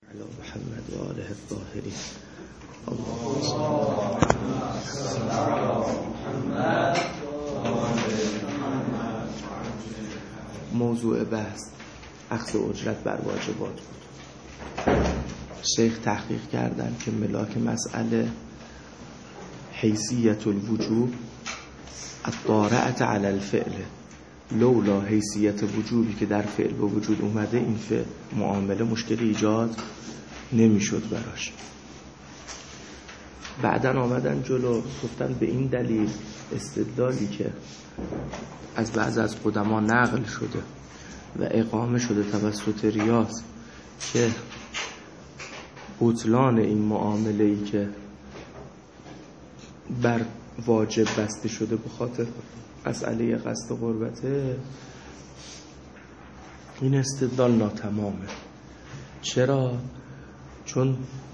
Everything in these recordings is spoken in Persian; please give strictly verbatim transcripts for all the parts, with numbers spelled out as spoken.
علی محمد و آله الطاهرین. موضوع بحث اخذ اجرت بر واجبات بود. شیخ تحقیق کردن که ملاک مسئله حیثیت الوجوب الطارئة علی الفعل، لولا حیثیت وجوبی که در فعل به وجود اومده این فعل معامله مشکلی ایجاد نمیشد براش. بعدن آمدن جلو گفتن به این دلیل استدلالی که از بعض از قدما نقل شده و اقامه شده توسط ریاض که بطلان این معامله‌ای که بر واجب بسته شده به خاطر مسئله قصد قربته، این استدلال ناتمامه. چرا؟ چون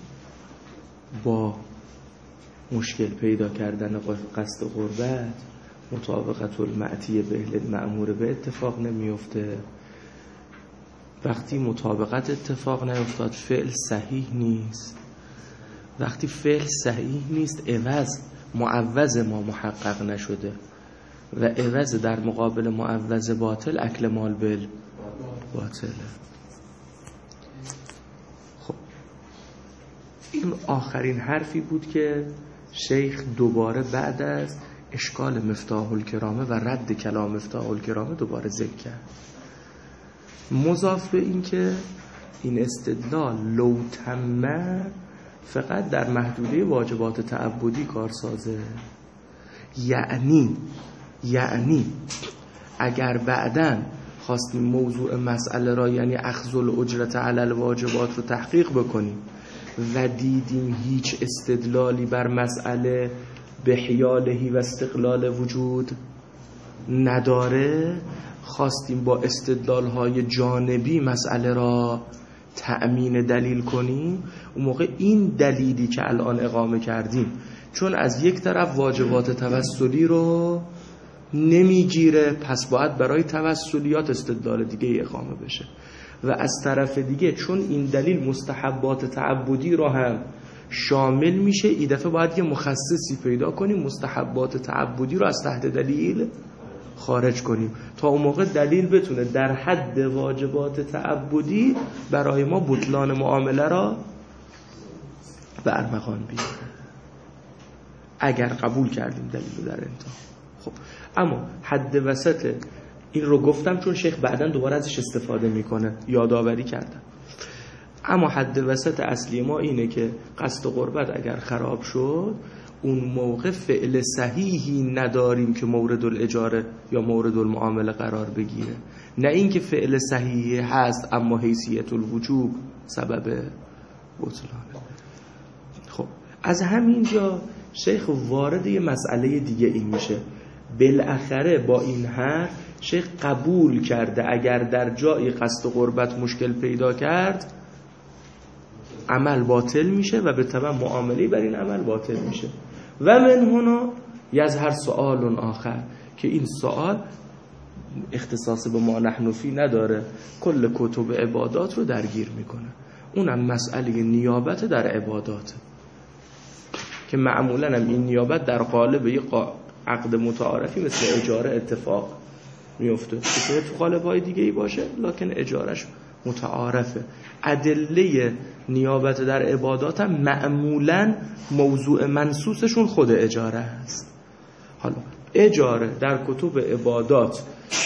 با مشکل پیدا کردن قصد قربت مطابقت المعتی به المأمور به اتفاق نمیفته. وقتی مطابقت اتفاق نیفتاد فعل صحیح نیست. وقتی فعل صحیح نیست عوض معوض ما محقق نشده و عوض در مقابل معوض باطل اکل مال بل باطله. خب این آخرین حرفی بود که شیخ دوباره بعد از اشکال مفتاح الکرامه و رد کلام مفتاح الکرامه دوباره ذکر کرد. مضاف به این که این استدلال لو تمه فقط در محدوده واجبات تعبدی کارسازه. یعنی یعنی اگر بعداً خواستیم موضوع مسئله را یعنی اخذ الاجرت علی الواجبات رو تحقیق بکنیم و دیدیم هیچ استدلالی بر مسئله به حیالهی و استقلال وجود نداره، خواستیم با استدلال‌های جانبی مسئله را تأمین دلیل کنیم، اون موقع این دلیلی که الان اقامه کردیم چون از یک طرف واجبات توسلی رو نمیگیره، پس باید برای توسلیات استدلال دیگه اقامه بشه، و از طرف دیگه چون این دلیل مستحبات تعبدی رو هم شامل میشه، این دفعه باید یه مخصصی پیدا کنیم مستحبات تعبدی رو از تحت دلیل خارج کنیم تا اون موقع دلیل بتونه در حد واجبات تعبدی برای ما بطلان معامله را به ارمغان بیاره اگر قبول کردیم دلیل رو در انتها. خب اما حد وسط این رو گفتم چون شیخ بعداً دوباره ازش استفاده میکنه، یادآوری کردم. اما حد وسط اصلی ما اینه که قصد قربت اگر خراب شد اون موقع فعل صحیحی نداریم که مورد الاجاره یا مورد المعامله قرار بگیره، نه اینکه فعل صحیحی هست اما حیثیت الوجوب سبب بطلانه. خب از همینجا شیخ وارد یه مسئله دیگه این میشه. بالاخره با این حرف شیخ قبول کرده اگر در جایی قصد قربت مشکل پیدا کرد عمل باطل میشه و به تبع معامله بر این عمل باطل میشه. و من هنا یظهر سؤال آخر که این سؤال اختصاص به ما نحن فی نداره، کل کتب عبادات رو درگیر میکنه. اونم مسئله نیابت در عبادات که معمولا هم این نیابت در قالب یک عقد متعارفی مثل اجاره اتفاق میفته که تو قالب‌های دیگه ای باشه لکن اجارش متعارفه. ادله نیابت در عبادات هم معمولا موضوع منصوصشون خود اجاره است. حالا اجاره در کتب عبادات،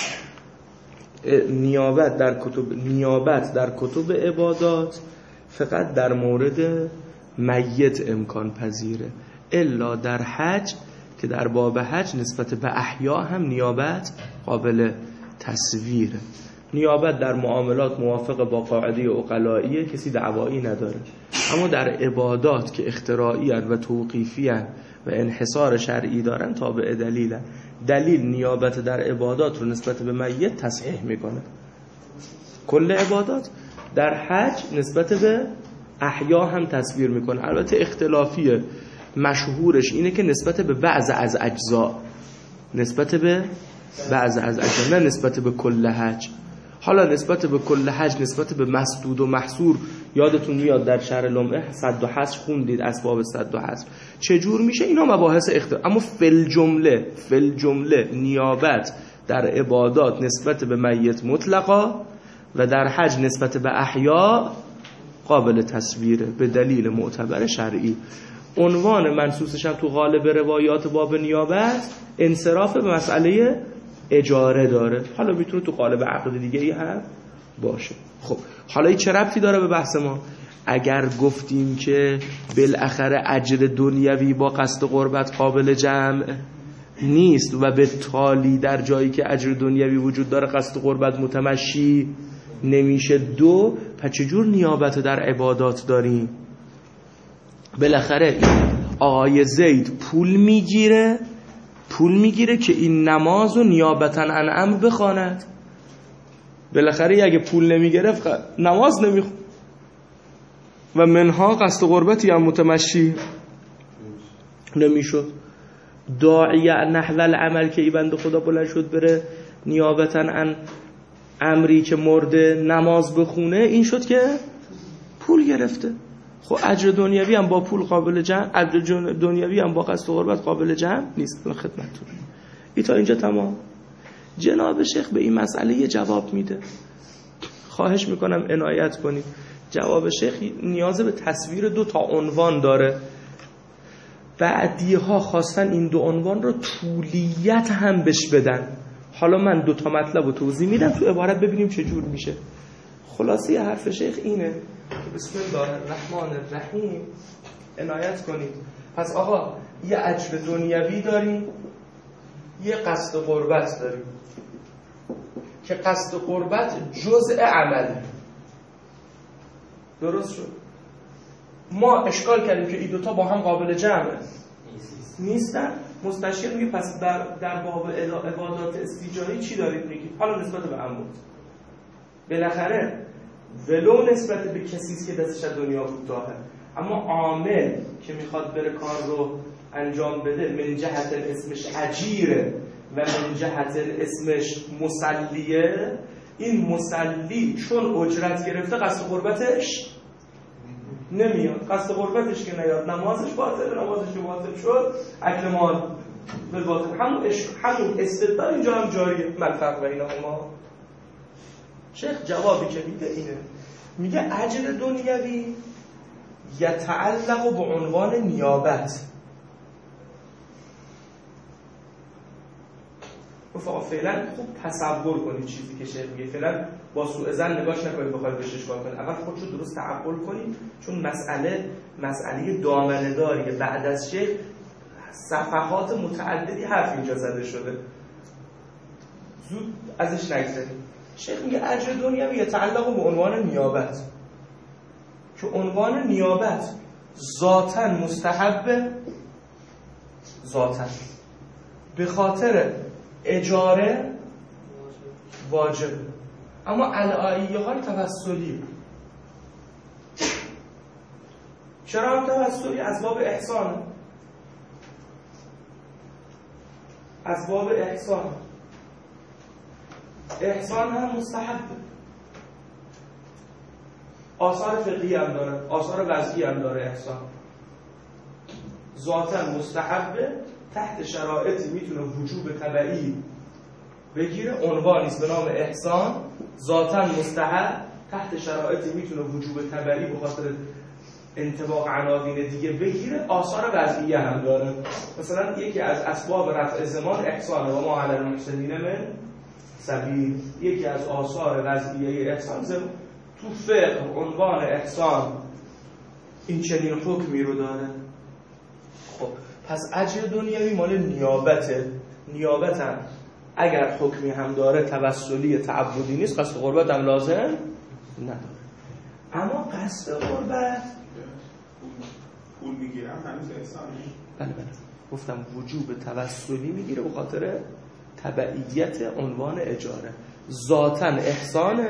نیابت در کتب نیابت در کتب عبادات فقط در مورد میت امکان پذیره، الا در حج که در باب حج نسبت به احیا هم نیابت قابل تصویره. نیابت در معاملات موافق با قاعده عقلائیه، کسی دعوایی نداره. اما در عبادات که اختراعی و توقیفی و انحصار شرعی دارن تابع دلیلن، دلیل نیابت در عبادات رو نسبت به میت تصحیح میکنه. کل عبادات در حج نسبت به احیا هم تصویر میکنه. البته اختلافیه، مشهورش اینه که نسبت به بعض از اجزا، نسبت به بعض از اجزا، نه نسبت به کل حج. حالا نسبت به کل حج، نسبت به مسدود و محصور، یادتون میاد در شرح لمعه صد و حصر خوندید، اسباب صد و حصر چجور میشه، اینا مباحث اختلاف. اما فل جمله فل جمله نیابت در عبادات نسبت به میت مطلقا و در حج نسبت به احیا قابل تصویره به دلیل معتبر شرعی. عنوان منصوصش هم تو غالب روایات باب نیابت انصراف به مسئله اجاره داره. حالا میتونه تو قالب عقد دیگه ای هم باشه. خب حالا این چه ربطی داره به بحث ما؟ اگر گفتیم که بالاخره اجر دنیوی با قصد قربت قابل جمع نیست و به تالی در جایی که اجر دنیوی وجود داره قصد قربت متمشی نمیشه، دو پس چجور نیابت در عبادات داریم؟ بالاخره آقای زید پول میگیره پول میگیره که این نماز رو نیابتا عن امر بخواند. بالاخره اگه پول نمیگرفت نماز نمیخوند و منها قصد قربتی هم متمشی نمیشد. داعیه نحو العمل که ای بنده خدا بلند شد بره نیابتا عن امری که مرده نماز بخونه، این شد که پول گرفته. خب اجر دنیوی هم با پول قابل جمع، اجر دنیوی هم با قصد قربت قابل جمع نیست. من خدمتتون ای تا اینجا تمام. جناب شیخ به این مسئله یه جواب میده، خواهش میکنم عنایت کنید. جواب شیخ نیاز به تصویر دو تا عنوان داره. بعدی ها خواستن این دو عنوان رو طولیت هم بش بدن. حالا من دو تا مطلب رو توضیح میدم، تو عبارت ببینیم چه جور میشه. خلاصه حرف شیخ اینه که بسم الله الرحمن الرحیم عنایت کنید. پس آقا یه اجر دنیوی داریم، یه قصد قربت داریم که قصد قربت جزء عمله. درست شد؟ ما اشکال کردیم که این دوتا با هم قابل جمعه نیستن. مستشیر میگه پس در, در باب عبادات استیجاری چی دارید میگید؟ حالا نسبت به عمود بالاخره ولو نسبت به کسیست که دستش از دنیا کوتاهه، اما عامل که میخواد بره کار رو انجام بده من جهت اسمش اجیره و من جهت اسمش مسلیه، این مسلی چون اجرت گرفته قصد قربتش نمیاد. قصد قربتش که نیاد نمازش باطل، نمازش که باطل شد اکل مال به باطل. همون همون استدلال اینجا هم جاریه. من فرق بینهما. شیخ جوابی که میده اینه، میگه اجر دنیوی یتعلق به عنوان نیابت. فقط فعلا خوب تصور کنید چیزی که شیخ میگه، فعلا با سوء ظن نگاش نکنید بخواید بهش اشکال کنید. اول خودشو درست تعقل کنید، چون مسئله مسئله دامنه داریه. بعد از شیخ صفحات متعددی حرف اینجا زده شده، زود ازش نگذرید. شیخ میگه اجر دنیوی یتعلق به عنوان نیابت، که عنوان نیابت ذاتاً مستحب، ذاتاً به خاطر اجاره واجب، اما علایه ها توسلی. چرا هم توسلی؟ از باب احسان، از باب احسان. احسان هم مستحب، آثار فقهی هم داره، آثار وضعی هم داره. احسان ذاتاً مستحبه، تحت شرایطی میتونه وجوب تبعی بگیره، عنوانیست به نام احسان، ذاتاً مستحب، تحت شرایطی میتونه وجوب تبعی به خاطر انطباق عناوین دیگه بگیره. آثار وضعی هم داره. مثلا یکی از اسباب رفع زمان احسان و ما علی المحسنین من سبیل. یکی از آثار وضعیه احسان زمان. تو فقه عنوان احسان این چنین حکمی رو داره. خب پس اجر دنیوی مال نیابته. نیابت هم اگر حکمی هم داره توسلی تعبدی نیست، قصد قربت هم لازم نداره. اما قصد قربت پول میگیرم هنوز احسانه. بله بله گفتم وجوب توسلی میگیره به خاطر تبعیت عنوان اجاره. ذاتاً احسانه،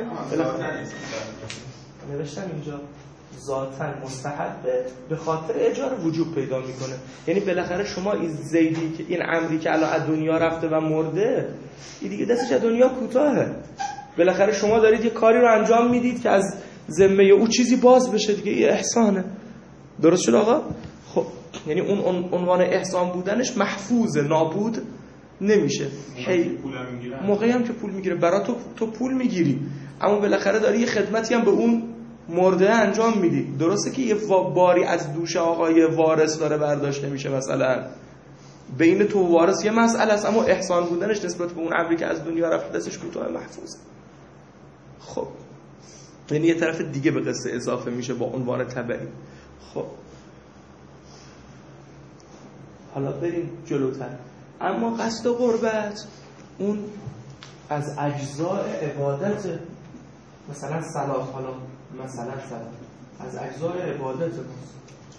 نوشتم اینجا ذاتاً مستحبه، به خاطر اجاره وجوب پیدا میکنه. یعنی بالاخره شما این زیدی که این عمری که الان از دنیا رفته و مرده، این دیگه دستش از دنیا کوتاهه، بالاخره شما دارید یه کاری رو انجام میدید که از ذمه او چیزی باز بشه دیگه، یه احسانه. درست شد آقا؟ خب یعنی اون عنوان احسان بودنش محفوظه، نابود نمیشه. هی موقعی هم که پول میگیره برای تو تو پول میگیری، اما بالاخره داری یه خدمتی هم به اون مرده انجام میدی. درسته که یه باری از دوش آقای وارث داره برداشته میشه، مثلا بین تو و وارث یه مسئله است، اما احسان بودنش نسبت به اون امری که از دنیا رفت دستش کوتاه محفوظه. خب یعنی یه طرف دیگه به قصه اضافه میشه با عنوان تبعی. خب حالا بریم جلوتر. اما قصد و قربت اون از اجزاء عبادت، مثلا صلات، حالا مثلا صلات از اجزاء عبادت ماست.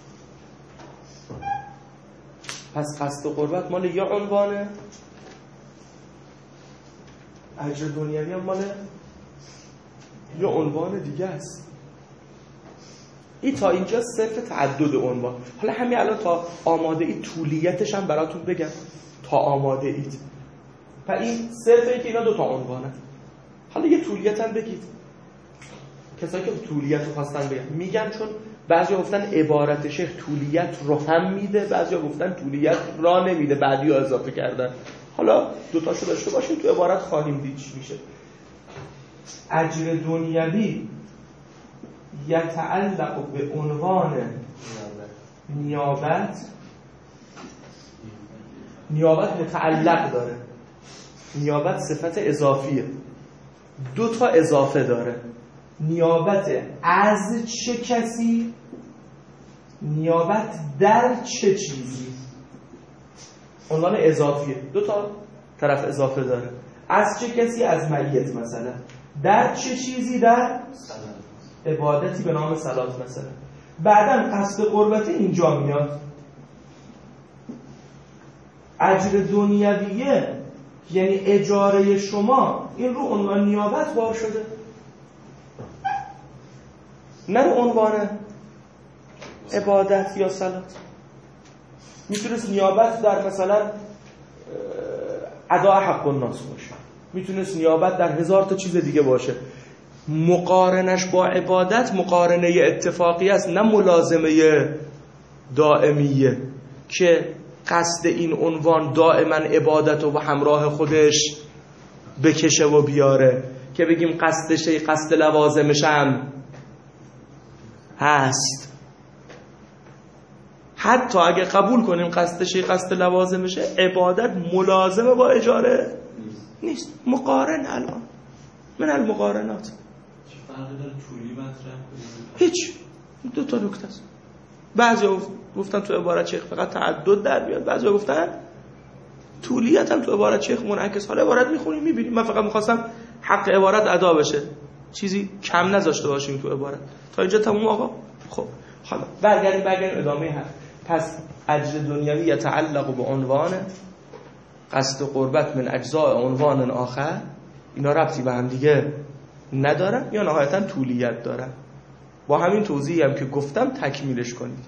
پس قصد و قربت مال یه عنوانه، اجر دنیوی هم مال یه عنوان دیگه است. این تا اینجا صرف تعدد عنوان. حالا همین الان تا آماده ای طولیتش هم براتون بگم، تا آماده اید. و این صرف این که اینا دو تا عنوانه. حالا یه طولیت هم بگید. کسایی که طولیت رو خواستن بگن میگن، چون بعضی گفتن عبارت شیخ طولیت رو هم میده، بعضی گفتن طولیت را نمیده، بعدی ها اضافه کردن. حالا دوتاشو داشته باشیم، تو عبارت خواهیم دید چی میشه. اجر دنیوی یتعلق به عنوان نیابت. نیابت متعلق داره، نیابت صفت اضافیه، دو تا اضافه داره. نیابت از چه کسی، نیابت در چه چیزی. عنوان اضافیه، دو تا طرف اضافه داره. از چه کسی، از میت مثلا. در چه چیزی، در عبادتی به نام صلات مثلا. بعداً قصد قربت اینجا میاد. اجر دنیویه یعنی اجاره شما، این رو عنوان نیابت بار شده، نه رو عنوان عبادت یا صلات. میتونست نیابت در مثلا اداء حق الناس باشه، میتونست نیابت در هزار تا چیز دیگه باشه. مقارنش با عبادت مقارنه اتفاقی است، نه ملازمه دائمیه که قصد این عنوان دائما عبادت و همراه خودش بکشه و بیاره، که بگیم قصدشه قصد لوازمش هم هست. حتی اگه قبول کنیم قصدشه قصد لوازمشه، عبادت ملازمه با اجاره نیست. مقارن الان من المقارنات چه فرقی داره طولی مطرح کنیم؟ هیچ. دو تا نکته است. بعضی گفتن تو عبارت شیخ فقط تعدد در بیاد، بعضی گفتن طولیت هم تو عبارت شیخ منعکس. حالا عبارت میخونیم میبینیم. من فقط میخواستم حق عبارت ادا بشه، چیزی کم نذاشته باشیم تو عبارت. تا اینجا تموم آقا؟ خب حالا برگردیم برگردیم ادامه حرف. پس اجر دنیوی یتعلق به عنوان، قصد و قربت من اجزاء عنوان آخر. اینا ربطی به هم دیگه ندارن یا نهایتا طولیت دارن. با همین توضیحی هم که گفتم تکمیلش کنید.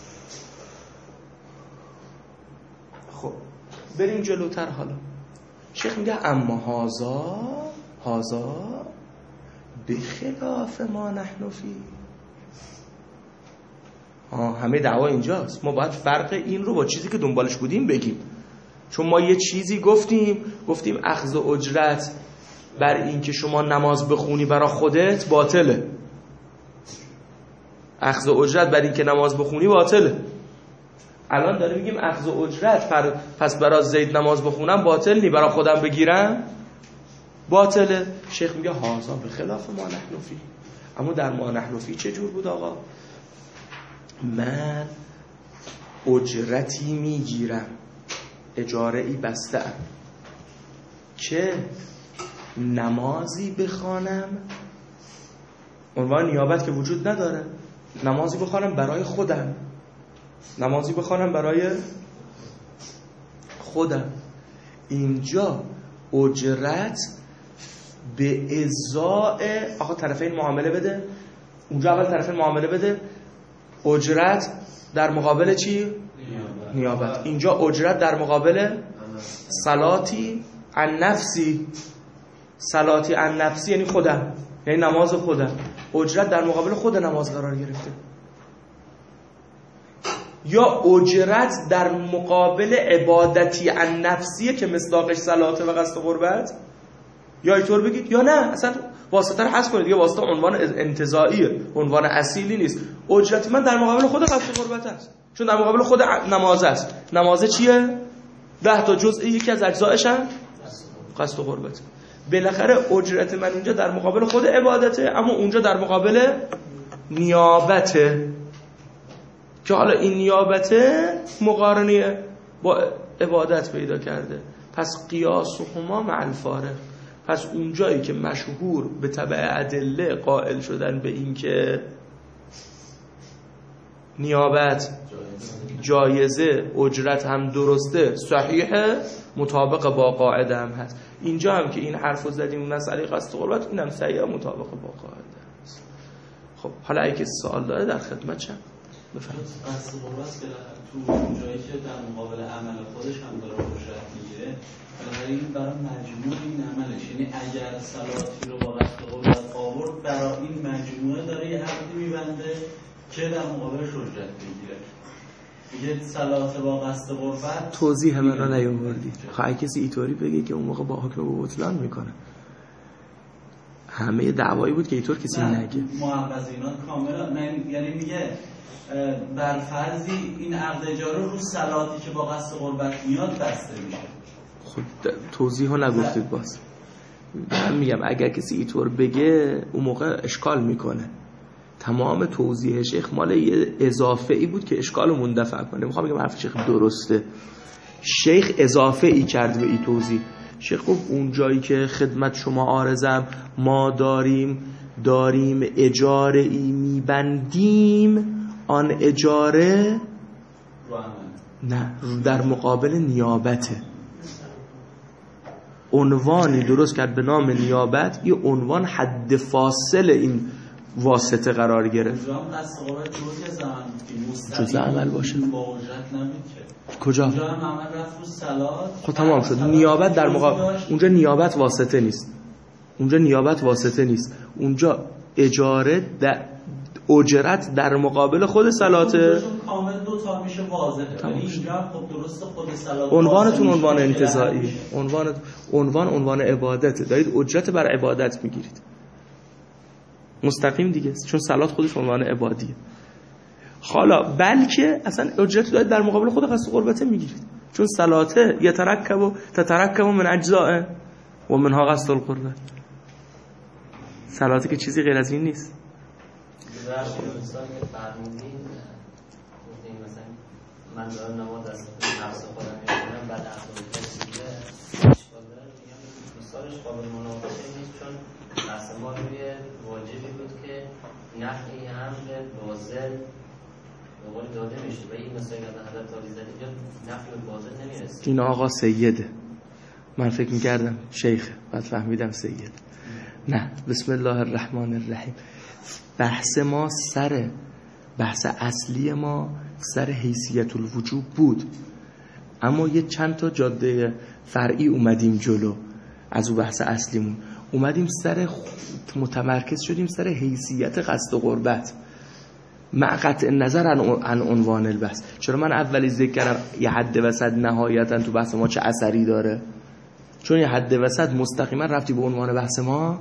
خب بریم جلوتر. حالا شیخ میگه اما هازا هازا بخلاف ما نحن فی. آه همه دعوا اینجاست. ما باید فرق این رو با چیزی که دنبالش بودیم بگیم. چون ما یه چیزی گفتیم گفتیم اخذ اجرت بر این که شما نماز بخونی برای خودت باطله. اخذ اجرت بر این که نماز بخونی باطله. الان داره میگیم اخذ اجرت پر پس برای زید نماز بخونم باطل نی، برای خودم بگیرم باطله. شیخ میگه هازا به خلاف ما نحن فی. اما در ما نحن فی چه جور بود آقا؟ من اجرتی میگیرم، اجاره ای بسته‌ام که نمازی بخوانم، عنوان نیابت که وجود نداره، نمازی بخوانم برای خودم، نمازی بخوانم برای خودم. اینجا اجرت به ازای آقا طرفین معامله بده. اونجا اول طرفین معامله بده، اجرت در مقابل چی؟ نیابت. نیابت. اینجا اجرت در مقابل صلاتی عن نفسی، صلاتی عن نفسی یعنی خودم، یعنی نماز خودم، اجرت در مقابل خود نماز قرار گرفته. یا اجرت در مقابل عبادتی عن نفسیه که مصداقش صلاته و قصد قربت، یا اینطور بگید یا نه اصلا واسطه رو حذف کنید، یا واسطه عنوان انتزاعیه، عنوان اصیلی نیست. اجرت من در مقابل خود قصد قربت است، چون در مقابل خود نماز است. نماز چیه؟ ده تا جزء یکی از اجزایش هم قصد قربت. بالاخره اجرت من اینجا در مقابل خود عبادته، اما اونجا در مقابل نیابته، که حالا این نیابته مقارنه با عبادت پیدا کرده. پس قیاس و هما مع الفارق. پس اونجایی که مشهور به تبع ادله قائل شدن به این که نیابت جایزه، اجرت هم درسته، صحیحه، مطابق با قاعده هم هست. اینجا هم که این حرفو زدیم مسئله قصد قربت، اینم صحیحه، مطابق با قاعده هست. خب حالا اگه سوال داره در خدمت شم بفرمایید. قصد قربت که تو جایی که در مقابل عمل خودش هم داره اجرت میگیره، برای این برای مجموع این عملش، یعنی اگر صلاتی رو با قصد قربت آورد، برای این مجموعه داره یه عقدی میبنده که در مقابلش اجرت میگیره. یه صلات با قصد قربت توضیح من رو نیاوردی. خواهی کسی ایطوری بگه که اون موقع با حکم به بطلان میکنه. همه دعوایی بود که ایطور کسی نگه. معوضینات کاملا، یعنی میگه بر فرضی این عقد اجاره رو صلاتی که با قصد قربت میاد بسته میشه. خب توضیح ها نگفتید باز. من میگم اگر کسی ایطور بگه اون موقع اشکال میکنه. تمام توضیح شیخ مال یه اضافه ای بود که اشکال رو مندفع کنه. میخوام بگم حرف شیخ درسته. شیخ اضافه ای کرد به این توضیح. شیخ گفت اون جایی که خدمت شما عارضم ما داریم داریم اجاره ای میبندیم، آن اجاره نه در مقابل نیابته. عنوانی درست کرد به نام نیابت، یه عنوان حد فاصل این واسطه قرار گرفت. جزء عمل باشه. کجا؟ خب تمام شد. نیابت در مقابل، اونجا نیابت واسطه نیست. اونجا نیابت واسطه نیست. اونجا اجاره در اجرت در مقابل خود صلاته. کامل دو تا میشه واضحه. ولی اینجا خب درست خود صلات. عنوانتون عنوان انتزاعی. عنوان عنوان عنوان عبادت. دارید اجرت بر عبادت میگیرید. مستقیم دیگه، چون صلات خودش عنوان عبادیه. حالا بلکه اصلا اجرت دارید در مقابل خود قصد قربت میگیرید، چون صلاته یترکب و تترکب من اجزاء و منها قصد القربت. صلاته که چیزی غیر از این نیست. مثلا فرمودین مثلا من دارم نماز از نفس خودم میکنم بعد اخلاق کسیده اشکال داره، میگم مثالش قابل مناقشه نیست، چون بحث ما روی واجبی بود که نفعی هم به بازل به قول داده میشه و این مثلا از حضرت عالی زدید یا نفع به بازل نمیرسید. این آقا سیده، من فکر میکردم شیخه بعد فهمیدم سید. نه، بسم الله الرحمن الرحیم. بحث ما سر بحث اصلی ما سر حیثیت الوجوب بود، اما یه چند تا جاده فرعی اومدیم جلو از اون بحث اصلیمون، اومدیم سر متمرکز شدیم سر حیثیت قصد قربت مع قطع نظر عن عنوان البحث. چرا من اولی ذکر کردم یه حد وسط نهایتا تو بحث ما چه اثری داره؟ چون یه حد وسط مستقیما رفتی به عنوان بحث ما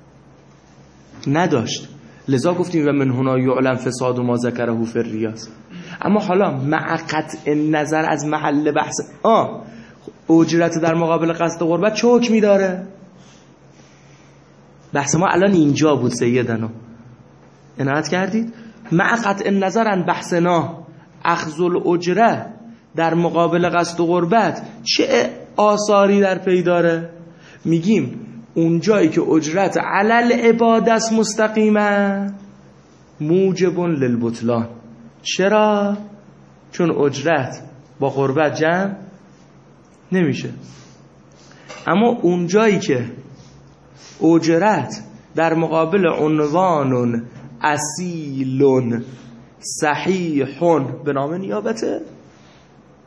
نداشت، لذا گفتیم و من هنا یعلم فساد و ما ذکره فی الریاض. اما حالا مع قطع نظر از محل بحث آه اجرت در مقابل قصد قربت چه حکمی داره؟ بحث ما الان اینجا بود سیدنا، عنایت کردید؟ مع قطع نظر عن بحثنا اخذ الاجره در مقابل قصد قربت چه آثاری در پی داره؟ میگیم اون جایی که اجرت علل عبادت مستقیمه موجب للبطلان. چرا؟ چون اجرت با قربت جمع نمیشه. اما اون جایی که اجرت در مقابل عنوان اصیل صحیح به نام نیابته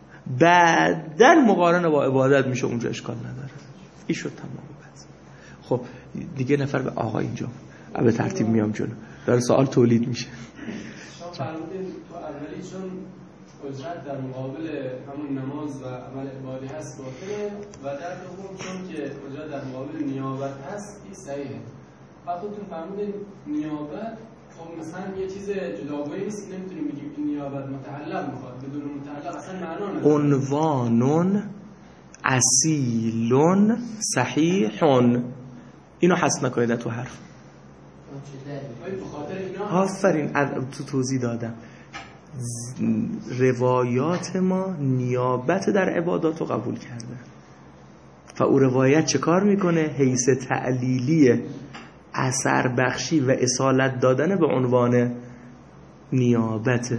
بعدن مقارنه با عبادت میشه، اونجا اشکال نداره. این شد تمام. خب دیگه نفر به آقا اینجا به ترتیب میام جلو، داره سوال تولید میشه. شما فرمودین تو اولی چون اجرت در مقابل همون نماز و عمل عبادی هست باطله و در دوم چون که اجرت در مقابل نیابت هست این صحیحه. بعد خودتون فرمودین نیابت خب مثلا یه چیز جداگانه نیست که نمیتونیم بگیم این نیابت متعلق میخواد، بدون متعلق اصلا معنا نداره. عنوان اصیل صحیحون، اینو حذف نکنید تو حرف. آفرین، تو توضیح دادم. روایات ما نیابت در عبادات رو قبول کرده و او روایت چه کار میکنه؟ حیث تعلیلی اثر بخشی و اصالت دادن به عنوان نیابت.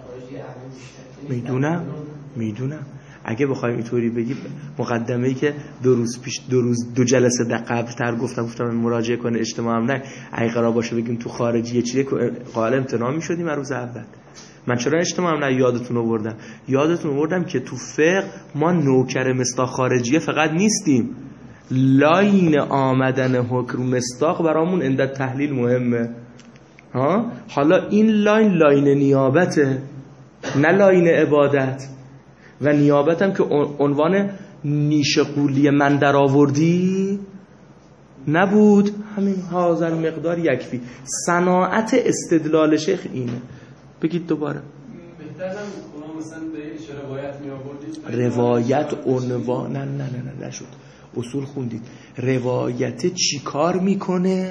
میدونم میدونم اگه بخوایم اینطوری بگیم، مقدمه‌ای که دو روز پیش دو روز دو جلسه در قبل تر گفتم گفتم مراجعه کنه اجتماع هم نه، اگه قرار باشه بگیم تو خارجی چیه قائل امتناع می‌شدیم روز اول. من چرا اجتماع هم نه یادتون آوردم؟ یادتون آوردم که تو فقه ما نوکر مصداق خارجیه فقط نیستیم، لاین آمدن حکم مصداق برامون عند تحلیل مهمه. ها حالا این لاین لاین نیابته نه لاین عبادت، و نیابت هم که عنوان نیش قولی من در آوردی نبود، همین هازر مقدار یکفی. صناعت استدلال شیخ اینه. بگید دوباره. بهترم اونا مثلا به چه روایت می آوردید؟ روایت عنوان نه نه نه نه نشد. اصول خوندید. روایت چی کار میکنه؟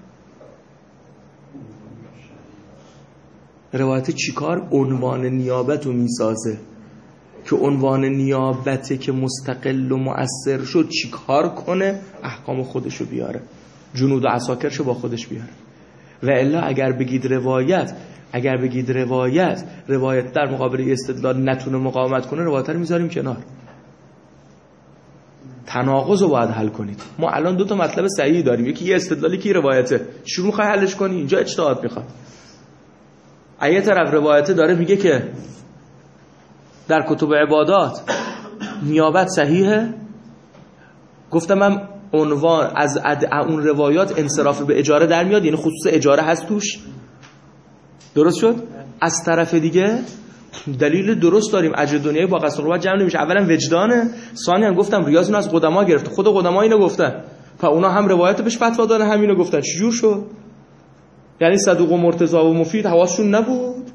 روایت چی کار؟ عنوان نیابت رو میسازه که عنوان نیابته که مستقل و مؤثر شد چی کار کنه؟ احکام خودشو بیاره، جنود و عساکرشو با خودش بیاره. و الا اگر بگید روایت اگر بگید روایت روایت در مقابل استدلال نتونه مقاومت کنه، روایت رو میذاریم کنار. تناقض رو باید حل کنید. ما الان دو تا مطلب صحیح داریم، یکی یه استدلالی که روایته، چجوری میخوای حلش کنی؟ اینجا اجتهاد میخواد. یه طرف روایته داره میگه که در کتب عبادات نیابت صحیحه، گفتم من عنوان از اون روایات انصراف به اجاره در میاد، یعنی خصوص اجاره هست توش، درست شد؟ از طرف دیگه دلیل درست داریم، اجر دنیای با قصد قربت جمع نمیشه. اولا وجدانه، ثانیا گفتم ریاض اینو از قدما گرفته، خود قدما اینو گفتن، پس اونا هم روایت بهش فتوا دادن هم اینو گفتن. چجور شد؟ یعنی صدوق و مرتضی و مفید حواسشون نبود؟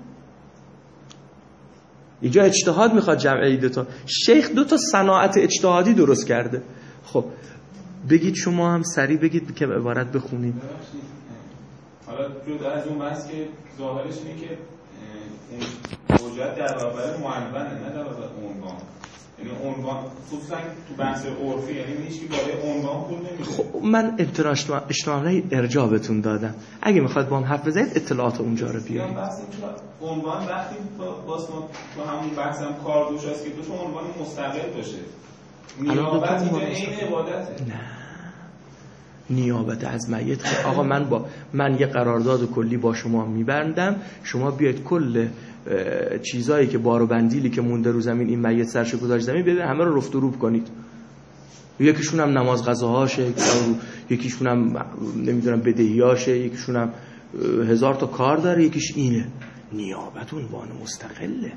اینجا اجتهاد میخواد جمعی دوتا. شیخ دوتا صناعت اجتهادی درست کرده. خب بگید شما هم سریع بگید که عبارت بخونیم. حالا جدا از اون بحث که ظاهرش اینه که اون وجود در برابر معنونه نه در برابر عنوان، یعنی عنوان خصوصا تو بحث عرفی یعنی هیچ کی برای عنوان پول نمیده. خب من ابتدا اجتماعی ارجاع بهتون دادم، اگه میخواد با هم حرف بزنید اطلاعات اونجا رو بیارید. عنوان وقتی باز ما تو همون بحث هم کارگوش هست که دو تا عنوان مستقل باشه. نیابت اینجا عین عبادته. نه نیابت از میت که آقا من با من یه قرارداد کلی با شما میبندم، شما بیاید کل چیزایی که بار و بندیلی که مونده رو زمین این میت سرش گذاشت زمین ببین همه رو رفت و روب کنید. یکیشون هم نماز قضاهاشه، یکیشون هم نمیدونم بدهیاشه، یکیشون هم هزار تا کار داره، یکیش اینه. نیابت عنوان مستقله.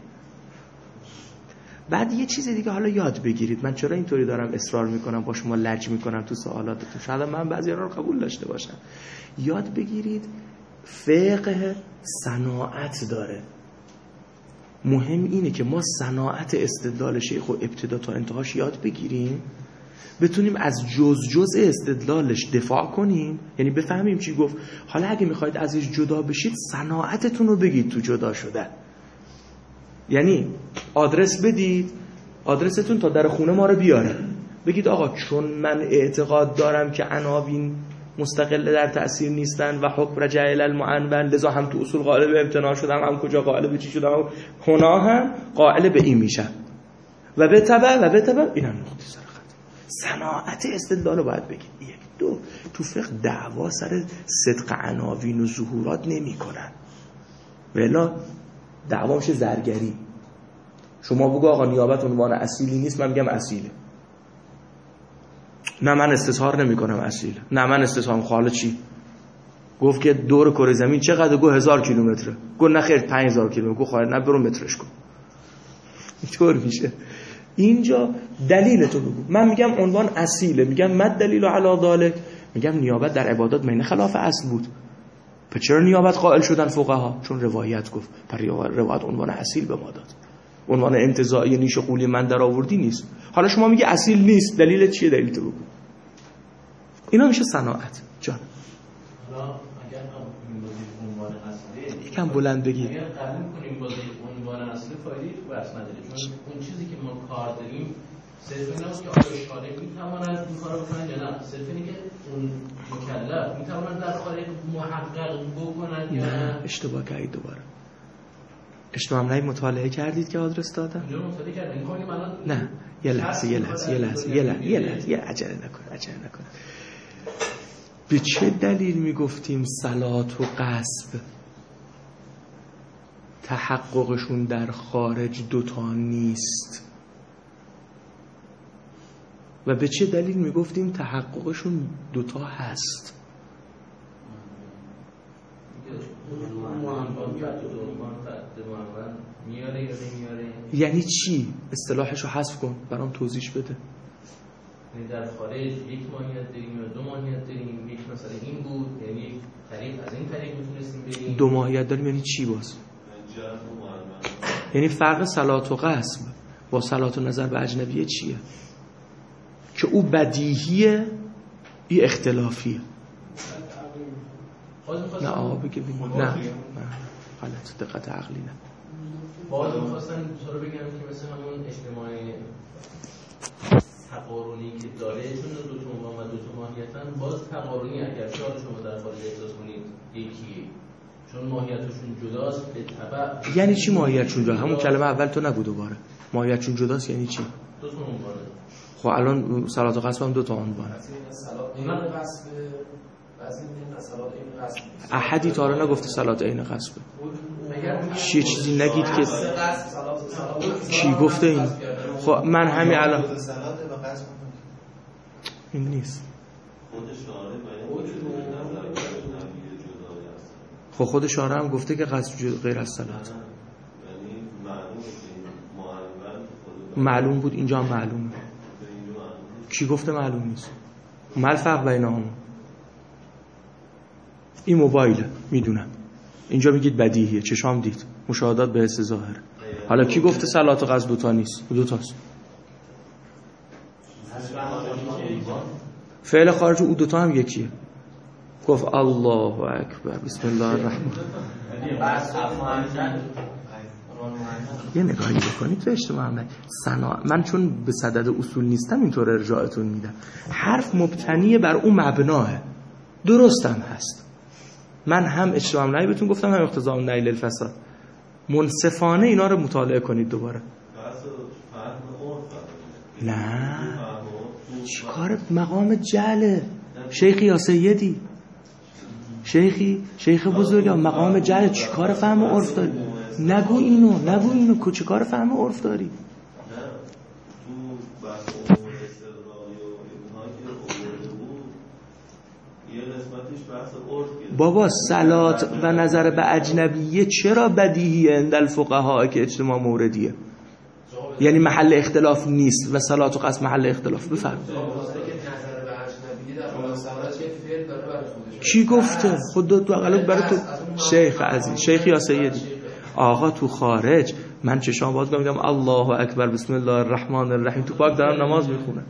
بعد یه چیز دیگه حالا یاد بگیرید. من چرا اینطوری دارم اصرار میکنم با شما لج میکنم تو سوالاتتون، شاید من بعضی‌ها رو قبول داشته باشم. یاد بگیرید فقه صناعت داره. مهم اینه که ما صناعت استدلال شیخ و ابتدا تا انتهاش یاد بگیریم، بتونیم از جز جز استدلالش دفاع کنیم، یعنی بفهمیم چی گفت. حالا اگه میخواید ازش جدا بشید صناعتتون رو بگید تو جدا شدن. یعنی آدرس بدید، آدرستون تا در خونه ما رو بیاره، بگید آقا چون من اعتقاد دارم که عناوین مستقل در تأثیر نیستن و حکم رجع الی المعنون، لذا هم تو اصول قائل به امتناع شدم، هم کجا قائل به چی شدم، هنا هم قائل به این میشم و به تبع و به تبع این هم نقطه سر خط. صناعت استدلال رو باید بگید. یک دو تو فقه دعوا سر صدق عناوین و ظهورات نمی کنن، ولی دعوا میشه زرگری. شما بگو آقا نیابت عنوان اصیلی نیست، من میگم اصیله. نه من استظهار نمی کنم اصیل، نه من استظهار خاله چی؟ گفت که دور کره زمین چقدر؟ گفت هزار کیلومتره. گفت نه خیر پنج هزار کیلومتر. گفت خواهد نه برو مترش کن. اینطور میشه. اینجا دلیل تو بگو. من میگم عنوان اصیله، میگم مد دلیل علی ذالک، میگم نیابت در عبادات مینه خلاف اصل بود. پس چرا نیابت قائل شدن فقها؟ چون روایت گفت. پر روایت عنوان اصیل به ما داد. عنوان انتزاعی نیش قولی من در آوردی نیست. حالا شما میگی اصیل نیست، دلیل چیه؟ دلیل تو بگو. اینا میشه صناعت. جان حالا اگر این بازی عنوان اصلی یکم بلند بگی. اگر قبول کنیم بازی عنوان اصلی فایده تو بحث نداره، چون اون چیزی که ما کار داریم صرف اینه که آیا شارع میتواند این کارو بکنه یا نه، صرف اینه که اون مکلف میتواند در خارج محقق بکنه یا نه. اشتباه کردید دوباره. اشتباه هم مطالعه کردید که آدرس دادم؟ اونجا مطالعه کردم. این کاری الان نه یه لحظه یه لحظه یه لحظه یه لحظه یه لحظه یه عجله نکن عجله نکن. به چه دلیل میگفتیم صلات و قصب تحققشون در خارج دوتا نیست و به چه دلیل میگفتیم تحققشون دوتا هست؟ یعنی چی؟ اصطلاحشو حذف کن برام توضیح بده. یعنی در خارج یک ماهیت داریم یا دو ماهیت داریم، یک مثلا این بود، یعنی یک طریق از این طریق میتونستیم بریم. دو ماهیت داریم یعنی چی باز؟ یعنی فرق صلات و قصب با صلات و نظر به اجنبیه چیه؟ که او بدیهیه ای اختلافیه. نه آقا بگه بگه نه غلط، دقت عقلی نه. باز میخواستن تو رو بگم که مثل همون اجتماعی تقارنی که داره، چون دو تا عنوان و دو تا ماهیتن، باز تقارنی اگر شما در خارج احساس کنید یکیه، چون ماهیتشون جداست به تبع. یعنی چی ماهیتشون جداست؟ همون کلمه اول تو نگو دوباره. ماهیتشون جداست یعنی چی؟ دو تا عنوانه. خب الان صلات و قصب هم دو تا عنوانه. احدی تا حالا نگفته صلات عین قصبه. چیه چیزی نگید که کی گفته این؟ خب من همین الان این نیست. خب خود شارع هم گفته که قصب غیر از صلات. معلوم بود اینجا هم معلومه. کی گفته معلوم نیست؟ مال فرق بینهم. این موبایل میدونم، اینجا میگید بدیهیه، چشام دید، مشاهدات به حس ظاهر. حالا کی گفته صلات و قصد دوتا نیست؟ دوتاست. فعل خارج او دوتا هم یکیه. گفت الله اکبر بسم الله الرحمن. یه نگاهی بکنید به اجتماع محمد سنا. من چون به صدد اصول نیستم اینطور ارجاعتون میدم. حرف مبتنی بر اون مبناه، درستم هست. من هم اجتماع نهی بهتون گفتم، هم اقتضاء النهی للفساد. منصفانه اینا رو مطالعه کنید دوباره. نه چیکار مقام جهله؟ شیخی یا سیدی؟ شیخی شیخ بزرگ یا مقام جهل؟ چیکار فهم عرف داری؟ نگو اینو نگو اینو چه کار فهم عرف داری؟ بابا صلات و نظر به اجنبیه چرا بدیهیه عند الفقهاء که اجتماع موردیه؟ یعنی محل اختلاف نیست و صلات و قصد محل اختلاف. بفرم کی گفته؟ خود دو دو اقلق برای تو شیخ عزیز، شیخ یا سیدی. آقا تو خارج من چشام باز میگم الله اکبر بسم الله الرحمن الرحیم، تو پاک دارم نماز میخونم.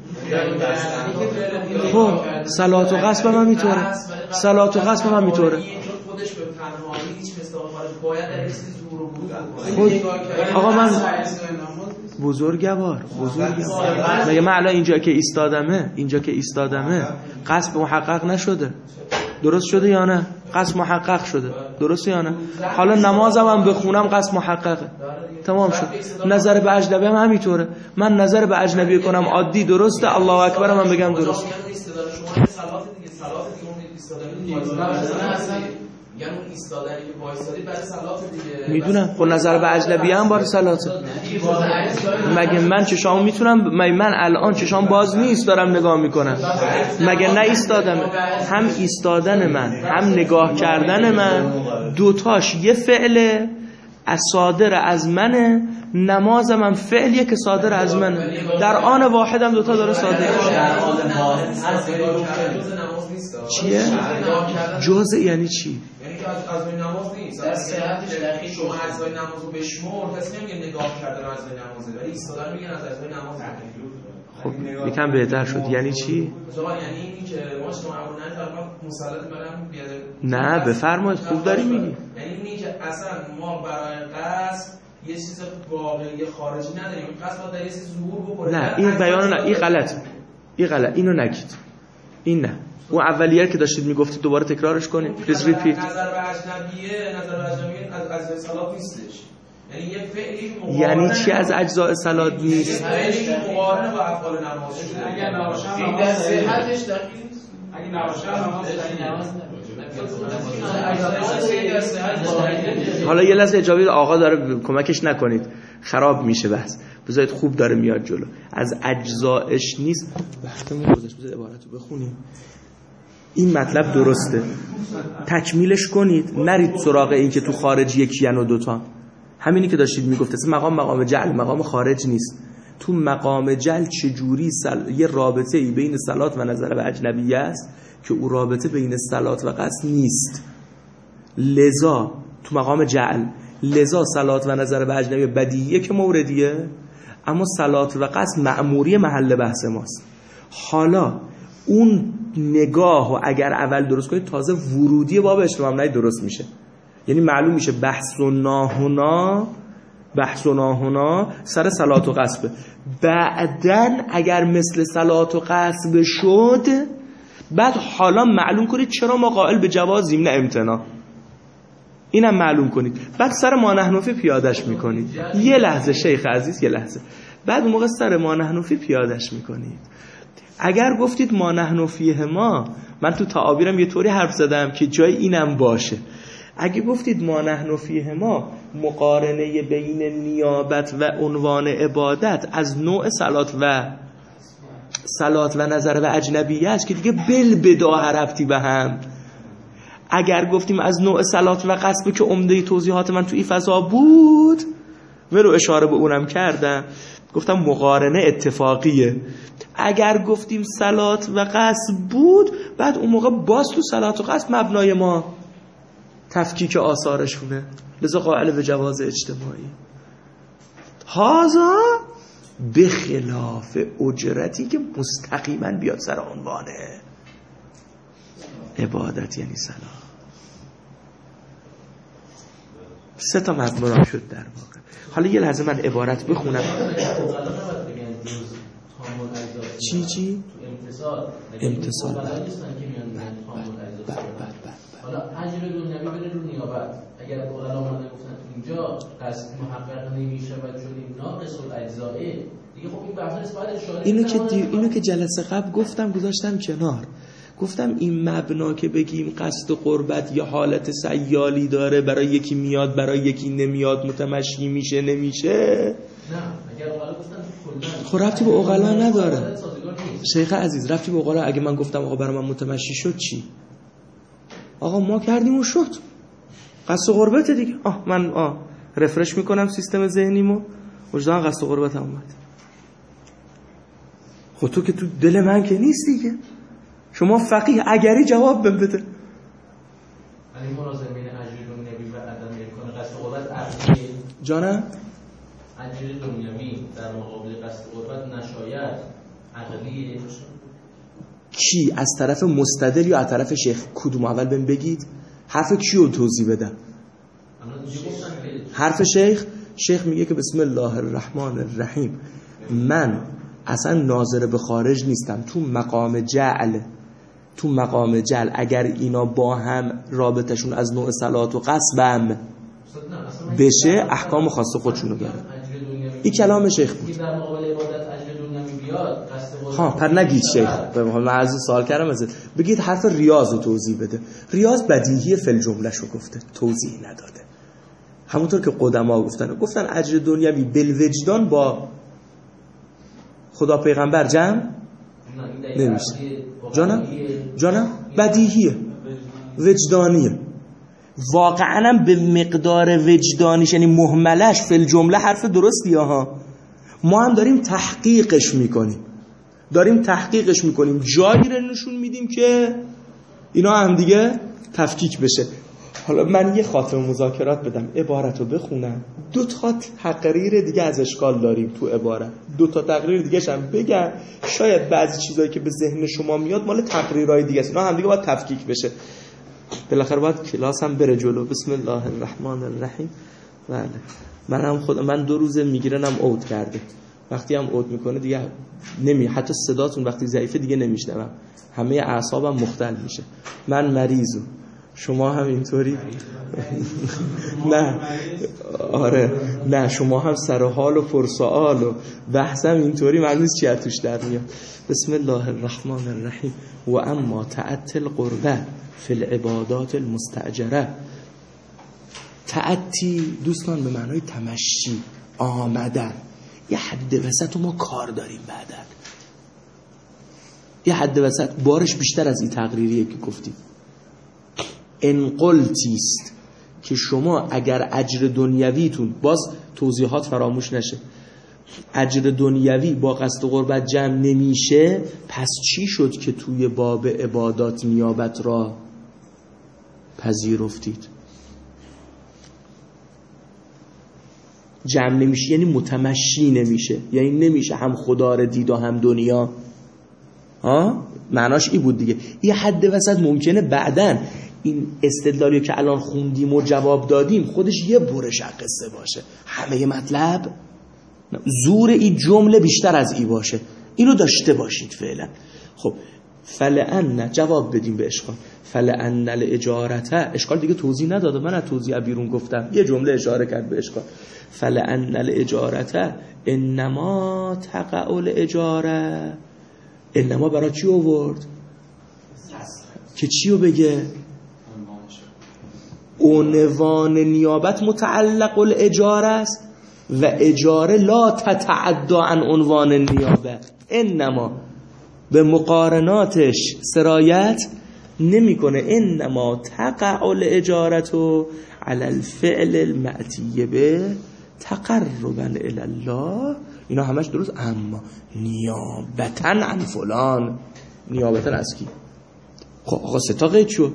خب صلات و قصد هم میطوره، صلات و قصد هم میطوره. خود آقا من بزرگوار بزرگوار مگه من الان اینجا که ایستادمه اینجا که ایستادمه قصد محقق نشده؟ درست شده یا نه؟ قصد محقق شده، درست یا نه؟ حالا نمازم هم بخونم قصد محققه، تمام شد. نظر به اجنبی هم همینطوره. من نظر به اجنبی کنم عادی درسته، الله اکبر من بگم درست. میگن اون ایستادنی که وایسادی برای صلات دیگه. میدونم خب نظر به اجنبی هم برای صلاته. مگه من چشامو میتونم مگه من الان چشام باز نیست دارم نگاه میکنم؟ مگه نه ایستادم؟ هم ایستادن من هم نگاه کردن من دوتاش یه فعله از صادر از منه، نمازم هم فعلیه که صادر از منه، در آن واحدم دوتا داره صادر میشه. چیه؟ جزء یعنی چی؟ یعنی که از اجزای نماز نیست. در صحتش دقیق شما اجزای نمازو بشمر، کسی نمیگه نگاه کردن از اجزای نمازه، ولی ایستادن میگن از اجزای نماز. خب یکم بهتر شد. یعنی چی؟ آقا یعنی اینی که ما شما معمولا فرما مسلط برام بیاد. نه بفرمایید، خوب داری میگی. یعنی اینی که اصلا ما برای قصد یه چیز واقعی خارجی نداریم، قصد باید در یه چیز ظهور بکنه. نه این بیان نه، این غلطه. این غلط، اینو نگید. این نه. اون اولیه که داشتید میگفتید دوباره تکرارش کنید. پلیز ریپیت. نظر به اجنبیه، نظر به اجنبیه از اجزای صلات نیستش. یعنی یه فعلی یعنی چی از اجزای صلات نیست؟ فعلی مقارنه با افعال نماز شده. اگر نباشه این در صحتش دقیق اگه نباشه نماز حالا یه لحظه اجازه آقا داره کمکش نکنید، خراب میشه بحث. بذارید خوب داره میاد جلو. از اجزایش نیست. وقتمون گذشت، بذارید عبارتو بخونیم. این مطلب درسته، تکمیلش کنید، نرید سراغ این که تو خارج یکیان و دوتا. همینی که داشتید میگفتید مقام مقام جعل مقام خارج نیست. تو مقام جعل چجوری سل... یه رابطه ای بین صلات و نظر به اجنبیه است که او رابطه بین صلات و قصد نیست. لذا تو مقام جعل لذا صلات و نظر به اجنبیه بدیهیه که موردیه، اما صلات و قصد مأموری محل بحث ماست. حالا اون نگاه و اگر اول درست کنید تازه ورودی باب اجتماع ممنوعی درست میشه. یعنی معلوم میشه بحث و ناهنا بحث و ناهنا سر صلات و قصبه. بعدن اگر مثل صلات و قصب شد بعد حالا معلوم کنید چرا ما قائل به جوازیم نه امتناع. اینم معلوم کنید. بعد سر ما نحنفی پیادش میکنید. یه لحظه شیخ عزیز یه لحظه. بعد اون موقع سر ما نحنفی پیادش میکنید. اگر گفتید ما نحنفیه ما، من تو تعابیرم یه طوری حرف زدم که جای اینم باشه. اگه گفتید ما نحن فیه ما مقارنه بین نیابت و عنوان عبادت از نوع صلات و صلات و نظر به اجنبیه است که دیگه بل بداه ربطی به هم. اگر گفتیم از نوع صلات و قصب که عمده توضیحات من تو این فضا بود ولو اشاره به اونم کردم، گفتم مقارنه اتفاقیه. اگر گفتیم صلات و قصب بود بعد اون موقع باز تو صلات و قصب مبنای ما تفکیک آثارشونه، لذا قائل به جواز اجتماعی. هازا به خلاف اجرتی که مستقیما بیاد سر عنوان عبادت یعنی صلاح. سه تا مضمون شد در واقع. حالا یه لحظه من عبارت بخونم. چی چی؟ امتصال امتصال حالا اجر دنیوی بره رو نیابت. اگر اولا اومدن گفتن اینجا قصد محقق نمیشه و چون این ناقص الاجزائه دیگه خب این بحث باید اشاره اینو که دی... اینو که جلسه قبل گفتم گذاشتم کنار. گفتم این مبنا که بگیم قصد قربت یا حالت سیالی داره، برای یکی میاد برای یکی نمیاد، متمشی میشه نمیشه، نه اگر اولا گفتن خب ربطی به عقلا نداره. شیخ عزیز ربطی به عقلا. اگه من گفتم آقا برای من متمشی شد چی؟ آقا ما کردیم و شد، قصد قربت دیگه. آه من آه رفرش میکنم سیستم ذهنیمو، وجدان قصد قربت هم اومد. خب تو که تو دل من که نیست دیگه. شما فقیه اگری جواب بده. ولی مناظره بین اجر دنیوی و عدم امکان قصد قربت عقلیه. جانم اجر دنیوی در مقابل قصد قربت نشاید عقلیه. کی از طرف مستدل یا از طرف شیخ؟ کدوم اول بهم بگید؟ حرف کیو توضیح بدم؟ حرف شیخ. شیخ میگه که بسم الله الرحمن الرحیم من اصلا ناظر به خارج نیستم. تو مقام جعل تو مقام جعل اگر اینا با هم رابطشون از نوع صلات و قصبم بشه احکام خاص خودشونو گرفت. این کلام شیخ بود. در مقابل عبادت اجر دنیوی بیاد بیاد قصد ها پر نگید شیخ، من از این سوال کردم ازت، بگید حرف ریاض رو توضیح بده. ریاض بدیهی فی الجمله شو گفته، توضیح نداده. همونطور که قدما گفتن گفتن اجر دنیوی بالوجدان با خدا پیغمبر جمع نمیشه. جانم جانم بدیهیه، وجدانیه. واقعا هم به مقدار وجدانیش یعنی مهملش فی الجمله حرف درستیه ها. ما هم داریم تحقیقش میکنیم داریم تحقیقش میکنیم جایی رو نشون میدیم که اینا هم دیگه تفکیک بشه. حالا من یه خاتمه مذاکرات بدم، عبارت رو بخونم، دو تا تقریر دیگه از اشکال داریم تو عبارت، دو تا تقریر دیگه هم بگم، شاید بعضی چیزایی که به ذهن شما میاد مال تقریرهای دیگه است، اینا هم دیگه باید تفکیک بشه. بالاخره باید کلاس هم بره جلو. بسم الله الرحمن الرحیم. بله منم خود من دو روزه میگیرنم اوت کرده، وقتی هم اوت میکنه دیگه نمی حتی صداتون وقتی ضعیفه دیگه نمیشنوم، همه اعصابم مختل میشه. من مریضم، شما هم اینطوری؟ نه آره نه شما هم سر حال و پرسوال و بحثم اینطوری معلوم چی از توش در میاد. بسم الله الرحمن الرحیم. و اما تعطل قربه فی العبادات المستأجره. تعطی دوستان به معنای تمشی، آمدن. یه حد وسط ما کار داریم بعدن، یه حد وسط بارش بیشتر از این تقریریه که گفتیم. انقلتیست که شما اگر اجر دنیویتون، باز توضیحات فراموش نشه، اجر دنیوی با قصد قربت جمع نمیشه، پس چی شد که توی باب عبادات نیابت را پذیرفتید؟ جمع نمیشه یعنی متمشی نمیشه، یعنی نمیشه هم خدا رو دید و هم دنیا. ها معناش این بود دیگه. یه حد وسط ممکنه بعدن این استدلالی که الان خوندیم و جواب دادیم خودش یه برش قصه باشه، همه مطلب زور این جمله بیشتر از ای باشه. اینو داشته باشید فعلا. خب فلأن جواب بدیم به اشکال. فلأن الاجارته، اشکال دیگه توضیح نداده، من از توضیح بیرون گفتم، یه جمله اشاره کرد به اشکال. فلأن الاجارته انما تقع الاجاره. انما برای چی آورد؟ که چیو بگه؟ عنوان نیابت متعلق الاجاره است و اجاره لا تتعدى عن عنوان نیابه. انما به مقارناتش سرایت نمیکنه. انما تقع الاجارة على الفعل المأتی به تقربا الی الله. اینا همش درست، اما نیابتا عن فلان، نیابتا از کی؟ خب آقا ستا قید شد،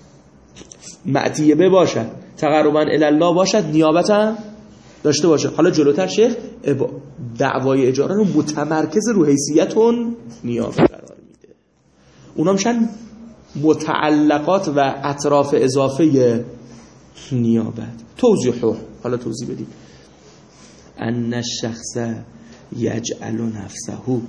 معتیه به باشد، تقربا الی الله باشد، نیابتا داشته باشه. حالا جلوتر شیخ دعوای اجاره رو متمرکز رو حیثیتون نیابه قرار میده. اونا میشن متعلقات و اطراف اضافه نیابت. توضیحه، حالا توضیح بدیم. ان الشخص یجعل نفسه،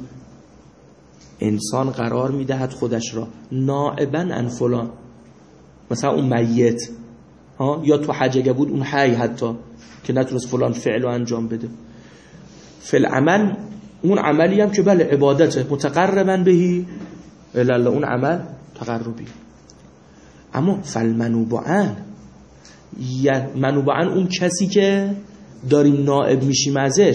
انسان قرار میدهد خودش را نائبا عن فلان، مثلا اون میت ها، یا تو حج اگه بود اون حی حتی که نتونست فلان فعل رو انجام بده، فعل عمل، اون عملی هم که بله عبادته، متقربا بهی الا اون عمل تقربی. اما فالمنوبعن، یا منوبعن اون کسی که داریم نائب میشیم ازش،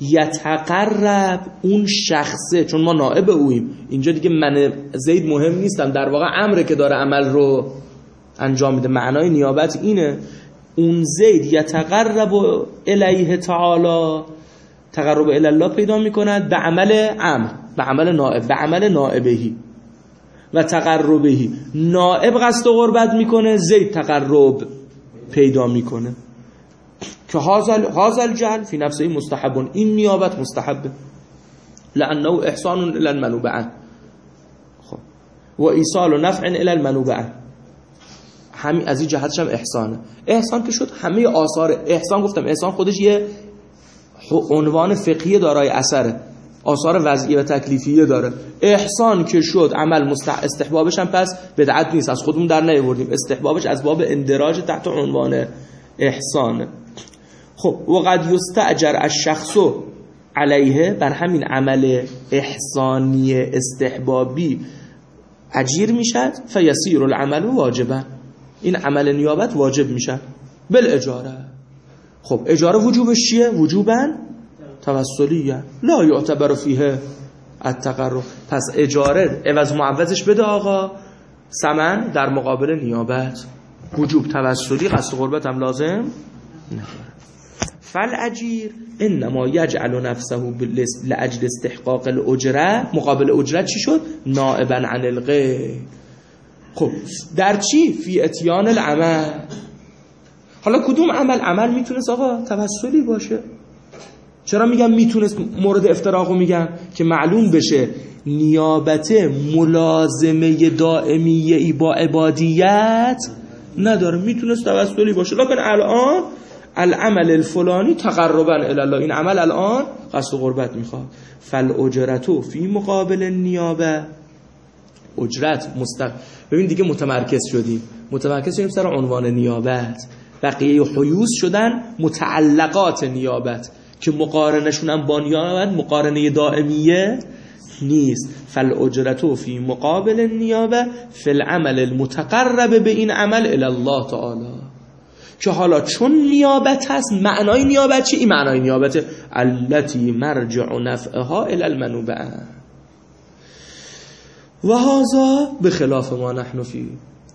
یتقرب اون شخصه، چون ما نائب اویم اینجا دیگه من زید مهم نیستم، در واقع امره که داره عمل رو انجام میده. معنای نیابت اینه، اون زید یتقرب الیه تعالی، تقرب الی الله پیدا میکند به عمل امر، به عمل نائب، به عمل نائبهی و تقربهی. نائب قصد قربت میکنه، زید تقرب پیدا میکنه که هازل هازل جعل فی نفسه مستحب، این نیابت مستحبه، لانه احسان الی المنوبعن. خب و ایصال نفع الی المنوبعن، همین از این جهتش هم احسانه. احسان که شد همه آثار احسان، گفتم احسان خودش یه عنوان فقهی دارای اثره، آثار وضعی و تکلیفیه داره. احسان که شد عمل مستح... استحبابش هم پس بدعت نیست، از خودمون در نیاوردیم، استحبابش از باب اندراج تحت عنوان احسان. خب و قد یستأجر الشخص علیه بر همین عمل احسانی استحبابی اجیر میشد فیسیر العمل واجبا، این عمل نیابت واجب میشه بالاجاره. خب اجاره وجوبش چیه؟ وجوبا توسلیه لا یعتبر فیه التقرب. پس اجاره عوض معوضش بده آقا، ثمن در مقابل نیابت، وجوب توسلی، قصد قربت هم لازم نداره. فالاجیر انما یجعل نفسه لاجل استحقاق الاجره، مقابل اجرت چی شد؟ نائبا عن الغیر. خب در چی؟ فی اتیان العمل. حالا کدوم عمل؟ عمل میتونست آقا توسلی باشه. چرا میگم میتونست؟ مورد افتراقو میگم که معلوم بشه نیابت ملازمه دائمیه ای با عبادیت نداره، میتونست توسلی باشه. لکن الان العمل الفلانی تقربا الی الله، این عمل الان قصد قربت میخواد. فالاجرتو فی مقابل النیابه، اجرت مستق. ببین دیگه متمرکز شدیم، متمرکز شدیم سر عنوان نیابت، بقیه حیوز شدن متعلقات نیابت که مقارنشون هم با نیابت مقارنه دائمیه نیست. فالاجرتو فی مقابل النیابه فی العمل المتقرب به این عمل الی الله تعالی، که حالا چون نیابت هست، معنای نیابت چی؟ این معنای نیابت التي مرجع نفعها الی المنوبه و هذا بخلاف ما نحن فی.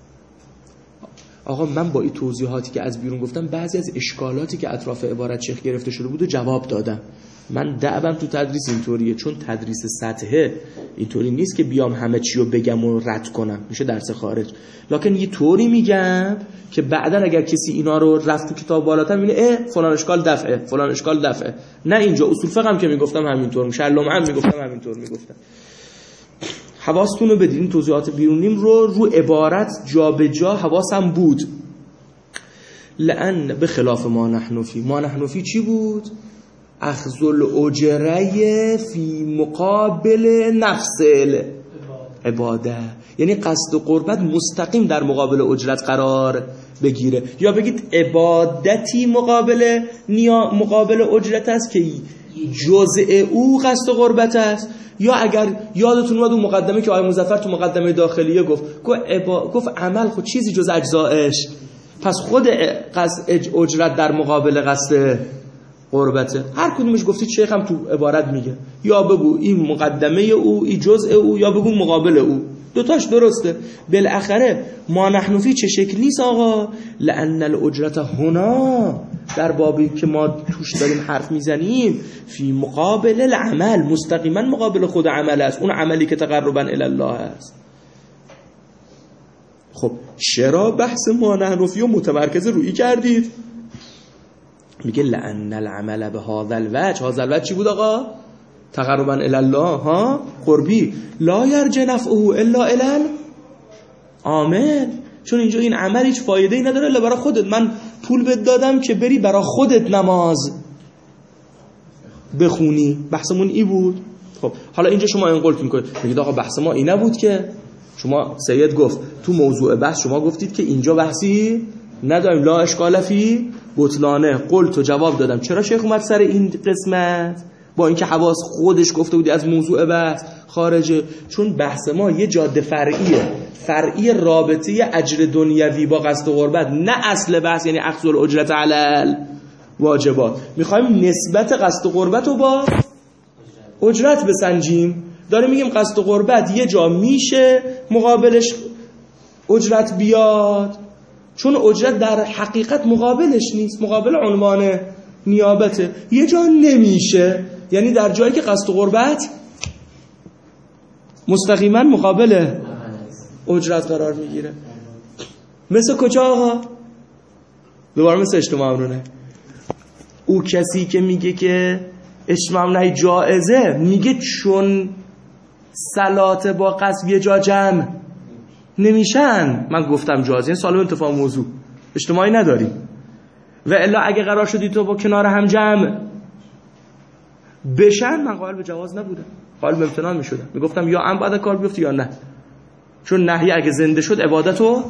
آقا من با این توضیحاتی که از بیرون گفتم بعضی از اشکالاتی که اطراف عبارت شیخ گرفته شده بود و جواب دادم. من دعوام تو تدریس اینطوریه، چون تدریس سطحه اینطوری نیست که بیام همه چی رو بگم و رد کنم، میشه درس خارج. لکن یه طوری میگم که بعدا اگر کسی اینا رو رفت تو کتاب بالاتر میبینه اه فلان اشکال دفعه، فلان اشکال دفعه. نه اینجا اصول فقه هم که میگفتم همینطور، مشلم هم میگفتم همینطور میگفتم. حواستون رو بدین، توضیحات بیرونیم رو رو عبارت جا به جا حواسم بود. لأن به خلاف ما نحن فی، ما نحن فی چی بود؟ اخذ الاجره فی مقابل نفس عباده، یعنی قصد و قربت مستقیم در مقابل اجرت قرار بگیره. یا بگید عبادتی مقابل نیا مقابل اجرت است که جزء او قصد و قربت است. یا اگر یادتون اومد اون مقدمه که آقای مظفر تو مقدمه داخلیه گفت گفت, عبا... گفت عمل خود چیزی جز اجزایش، پس خود قصد اجرت در مقابل قصد قربته. هر کدومش گفتید شیخ هم تو عبارت میگه، یا بگو این مقدمه او، این جزء او، یا بگو مقابل او، دوتاش درسته. بالاخره ما نحن فی چه شکلی نیست آقا؟ لأن الاجرت هنا، در بابی که ما توش داریم حرف میزنیم، فی مقابل العمل، مستقیما مقابل خود عمل است، اون عملی که تقربا الی الله است. خب چرا بحث ما نحن فی متمرکز روی کردید؟ میگه لأن العمل به هذا الوجه، هذا الوجه چی بود آقا؟ تقربا الی الله، ها قربی، لا یرجع نفعه الا الی العامل، چون اینجا این عمل هیچ فایده ای نداره الا برای خودت. من پول بهت دادم که بری برای خودت نماز بخونی، بحثمون ای بود. خب حالا اینجا شما انقلت میکنید، میگید آقا بحث ما این نبود که. شما سید گفت تو موضوع بحث شما گفتید که اینجا بحثی نداریم، لا اشکال فی بطلانه. قلت و جواب دادم چرا شیخ اومد سر این قسمت با اینکه حواس خودش گفته بودی از موضوع بحث خارجه؟ چون بحث ما یه جاده فرعیه، فرعی رابطه اجر دنیوی با قصد و قربت، نه اصل بحث یعنی اخذ الاجرت علی الواجبات. میخوایم نسبت قصد و قربت رو با اجرت بسنجیم. داره میگیم قصد و قربت یه جا میشه مقابلش اجرت بیاد، چون اجرت در حقیقت مقابلش نیست، مقابل عنوان نیابته. یه جا نمیشه، یعنی در جایی که قصد و قربت مستقیما مقابل اجرت قرار میگیره. مثل کجا آقا؟ دوباره مثل اجتماع امرونه. او کسی که میگه که اجتماع امرونه جائزه، میگه چون صلات با قصد یه جا جمع نمیشن. من گفتم جایزه، این سالم انتفاع موضوع اجتماعی نداریم. و الا اگه قرار شدی تو با کنار هم جمع بشن، من قائل به جواز نبودم، قائل به امتناع میشدم. میگفتم یا ام بعد کار بیفتی یا نه، چون نهی اگه زنده شد عبادتو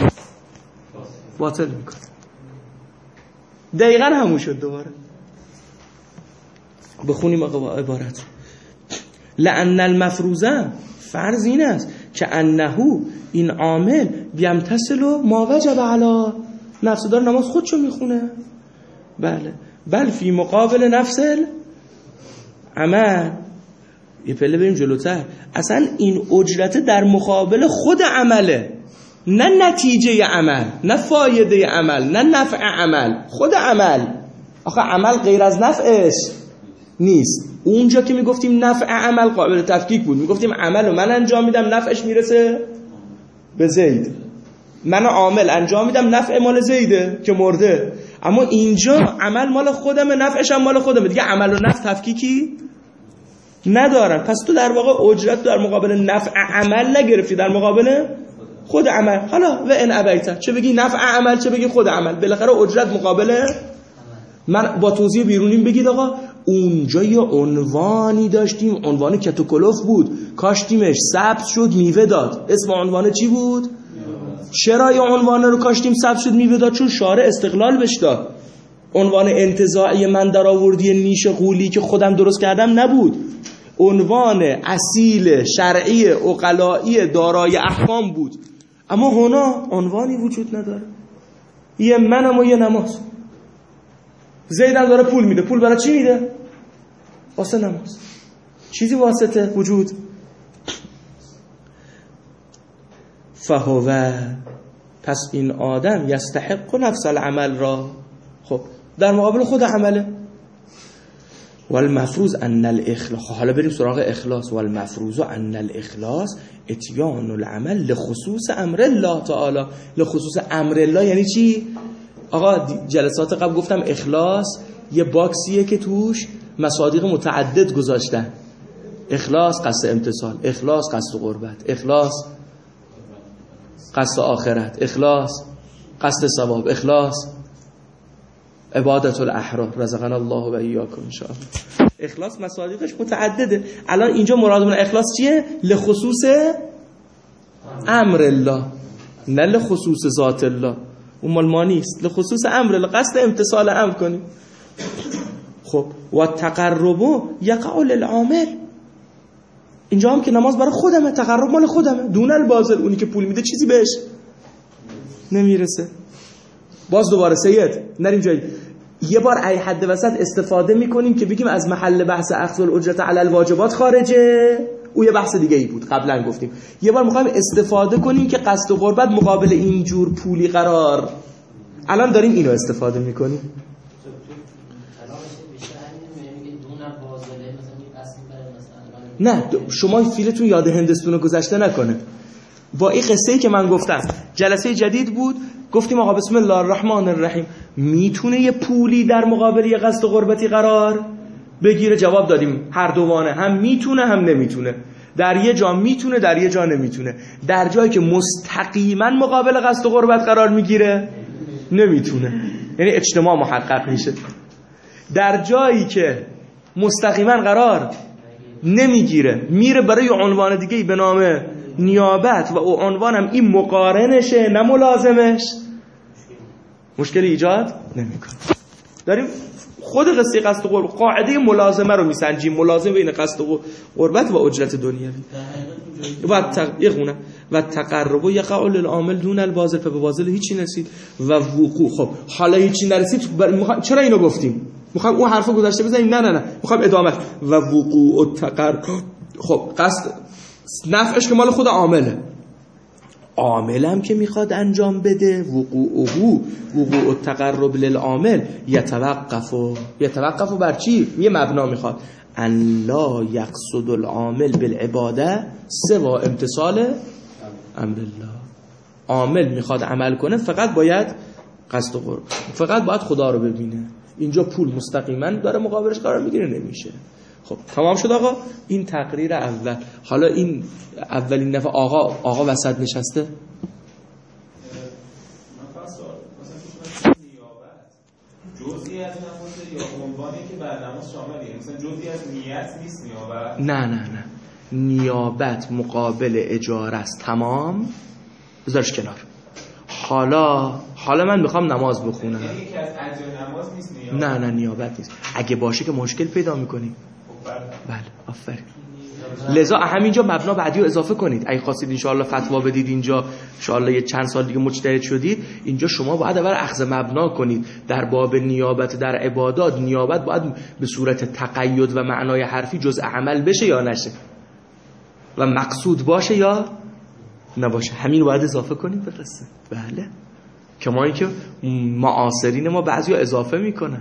باطل میکنه. دقیقا همون شد دوباره. بخونیم آقا عبارت. لأن المفروضه، فرض این است که انهو، این عامل بیمتصل و ما وجب علی نفس، داره نماز خودشو میخونه. بله بل فی مقابل نفس عمل. یه پله بریم جلوتر، اصلا این اجرت در مقابل خود عمله، نه نتیجه عمل، نه فایده عمل، نه نفع عمل، خود عمل. آخه عمل غیر از نفعش نیست. اونجا که میگفتیم نفع عمل قابل تفکیک بود، میگفتیم عمل رو من انجام میدم نفعش میرسه به زید، من عامل انجام میدم نفع مال زیده که مرده. اما اینجا عمل مال خودمه، نفعش هم مال خودمه، دیگه عمل و نفع تفکیکی ندارن. پس تو در واقع اجرت در مقابل نفع عمل نگرفتی، در مقابل خود عمل. حالا و ان ابیت، چه بگی نفع عمل چه بگی خود عمل، بالاخره اجرت مقابل. من با توضیح بیرونیم بگید آقا اونجا یه عنوانی داشتیم، عنوان کتوکلوف بود، کاشتیمش سبز شد میوه داد، اسم عنوان چی بود؟ چرا یه عنوان رو کاشتیم سبز شد میوه داد؟ چون شارع استقلال بهش داد. عنوان انتزاعی من در آوردی نیش غولی که خودم درست کردم نبود، عنوان اصیل شرعی عقلایی دارای احکام بود. اما هنا عنوانی وجود نداره، یه منم و یه نماز. زیدم داره پول میده، پول برای چی میده؟ واسه نماز. چیزی واسطه وجود. فهو، پس این آدم یستحق نفس العمل را، خب در مقابل خود عمله. والمفروض ان الاخلاص، حالا بریم سراغ اخلاص. والمفروض ان الاخلاص اتیان العمل لخصوص امر الله تعالی. لخصوص امر الله یعنی چی؟ آقا جلسات قبل گفتم اخلاص یه باکسیه که توش مصادیق متعدد گذاشتن. اخلاص قصد امتصال، اخلاص قصد قربت، اخلاص قصد آخرت، اخلاص قصد ثواب، اخلاص عبادت الاحرار رزقنا الله و ایاکم ان شاء الله. اخلاص مصادیقش متعدده. الان اینجا مرادمون اخلاص چیه؟ لخصوص امر الله، نه لخصوص ذات الله، اون مال ما نیست. لخصوص امر الله، قصد امتصال امر کنیم. خب و تقرب یقع للعامل، اینجا هم که نماز برای خودمه، تقرب مال خودمه، دون الباذل، اونی که پول میده چیزی بهش نمیرسه. باز دوباره سید نریم جایی، یه بار ای حد وسط استفاده میکنیم که بگیم از محل بحث اخذ الاجرت علی الواجبات خارجه، او یه بحث دیگه ای بود قبلا گفتیم. یه بار میخوایم استفاده کنیم که قصد و قربت مقابل اینجور پولی قرار، الان داریم اینو استفاده میکنیم. نه شما فیلتون یاد هندستون گذشته نکنه. با این قصه ای که من گفتم جلسه جدید بود، گفتیم آقا بسم الله الرحمن الرحیم میتونه یه پولی در مقابل یه قصد و قربتی قرار بگیره؟ جواب دادیم هر دوانه، هم میتونه هم نمیتونه. در یه جا میتونه، در یه جا نمیتونه. در جایی که مستقیما مقابل قصد و قربت قرار میگیره نمیتونه، یعنی اجتماع محقق میشه. در جایی که مستقیما قرار نمیگیره میره برای عنوان دیگه به نام نیابت و او عنوانم این مقارنشه نه ملازمش، مشکلی ایجاد نمیکنه. داریم خود قصه قصد و قربت، قاعده ملازمه رو میسنجیم، ملازمه بین قصد و قربت و اجرت دنیوی. و تقیقونه و تقرب یقع للعامل دون الباذل، به باذل هیچی نرسید و وقوع. خب حالا هیچی نرسید، بر... چرا اینو گفتیم؟ میخوام اون حرفو گذاشته بزنیم؟ نه نه نه میخوام ادامه. و وقوع و تقرب، خب قصد نفعش که مال خود عامله، عاملم که میخواد انجام بده، وقوعه وقوع التقرب للعامل یتوقف یتوقف بر چی؟ یه مبنا میخواد، ان لا یقصد العامل بالعباده سوا امتثال امر الله. عامل میخواد عمل کنه فقط باید قصد و قرب، فقط باید خدا رو ببینه. اینجا پول مستقیما داره مقابلش قرار میگیره نمیشه. خب تمام شد آقا. این تقریر اول. حالا این اولین دفعه آقا آقا وسط نشسته. من فقط سوال مثلا نیابت جزئی از نماز یا عنوانی که بعد نماز شاملیه؟ مثلا جزئی از نیت نیست نیابت؟ نه نه نه نیابت مقابل اجاره است. تمام بذارش کنار. حالا حالا من میخوام نماز بخونم. یعنی یکی از اجزای نماز نیست نیابت؟ نه نه نیابت نیست. اگه باشه که مشکل پیدا میکنیم. بله آفرین. لذا همینجا مبنا بعدی رو اضافه کنید. اگه خواستید انشاءالله فتوا بدید اینجا انشاءالله یه چند سال دیگه مجتهد شدید، اینجا شما باید اول اخذ مبنا کنید در باب نیابت در عبادات. نیابت باید به صورت تقید و معنای حرفی جزء عمل بشه یا نشه و مقصود باشه یا نباشه. همین رو باید اضافه کنید به قصه. بله کما اینکه معاصرین ما بعضیا اضافه میکنن،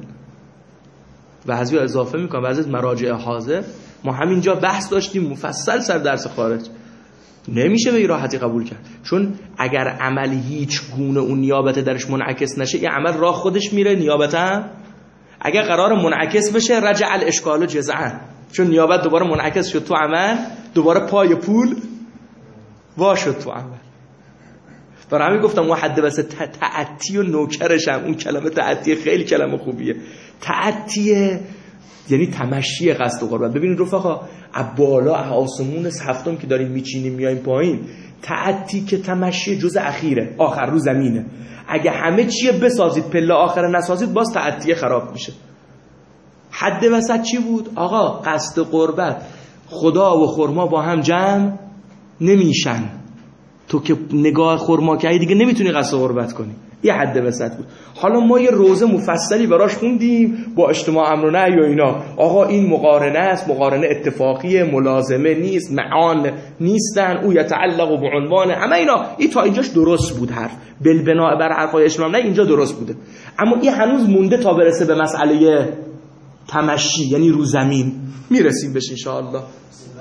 بعضیا اضافه میکنن. بعضی از مراجع حاضر ما همینجا بحث داشتیم مفصل سر درس خارج، نمیشه به این راحتی قبول کرد، چون اگر عمل هیچ گونه اون نیابت درش منعکس نشه این عمل راه خودش میره، نیابت هم اگر قرار منعکس بشه رجع الاشکال جزعا، چون نیابت دوباره منعکس شد تو عمل، دوباره پای پول وا شد تو عمل. برای همین گفتم اون حد بس تعتی و نوکرشم. اون کلمه تعتی خیلی کلمه خوبیه. تعتی یعنی تمشی قصد و قربت. ببینید رفقا بالا آسمون هفتم که داریم میچینیم میایم پایین، تعتی که تمشی جزء اخیره، آخر رو زمینه. اگه همه چیه بسازید پله آخر نسازید باز تعتی خراب میشه. حد وسط چی بود؟ آقا قصد قربت خدا و خرما با هم جمع نمیشن. تو که نگاه خرما کردی دیگه نمیتونی قصد قربت کنی. یه حد وسط بود. حالا ما یه روزه مفصلی براش خوندیم با اجتماع امر و نهی و اینا. آقا این مقارنه است، مقارنه اتفاقیه، ملازمه نیست، معان نیستن، او یتعلق به عنوان همه اینا. این تا اینجاش درست بود حرف. بالبناء بر حرفای اجتماع نه اینجا درست بوده. اما این هنوز مونده تا برسه به مسئله تمشی یعنی رو زمین. میرسیم بهش ان شاء الله. الان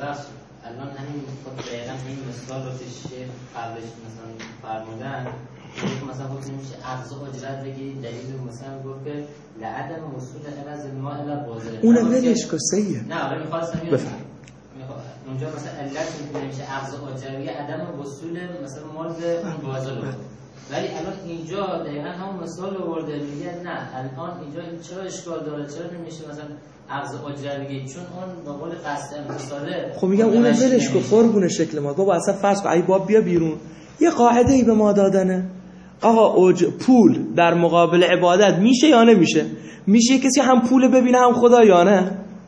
همین دقیقاً این مثال رو که شیخ قبلش مثلا فرمودن، مثلا گفت نمیشه اخذ اجرت بگی دلیل مثلا گفت که لعدم وصول عوض الماء الى بازل. اونم ولش کن سیه. نه ولی می‌خواستم بفهم. اونجا مثلا علت نمیشه اخذ اجری عدم وصول مثلا مال به اون بازل. ولی الان اینجا دقیقاً همون مثال آورده میگه نه الان اینجا چرا اشکال داره، چرا نمیشه مثلا اخذ اجره بگی، چون اون به قول قصد امتصاله. خب میگم اونم ولش کن قربون شکل ما. بابا اصلا فرض کن ای باب بیا بیرون یه قاعده ای به ما دادنه. آقا اوج پول در مقابل عبادت میشه یا نمیشه؟ میشه کسی هم پول ببینه هم خدا یا نه؟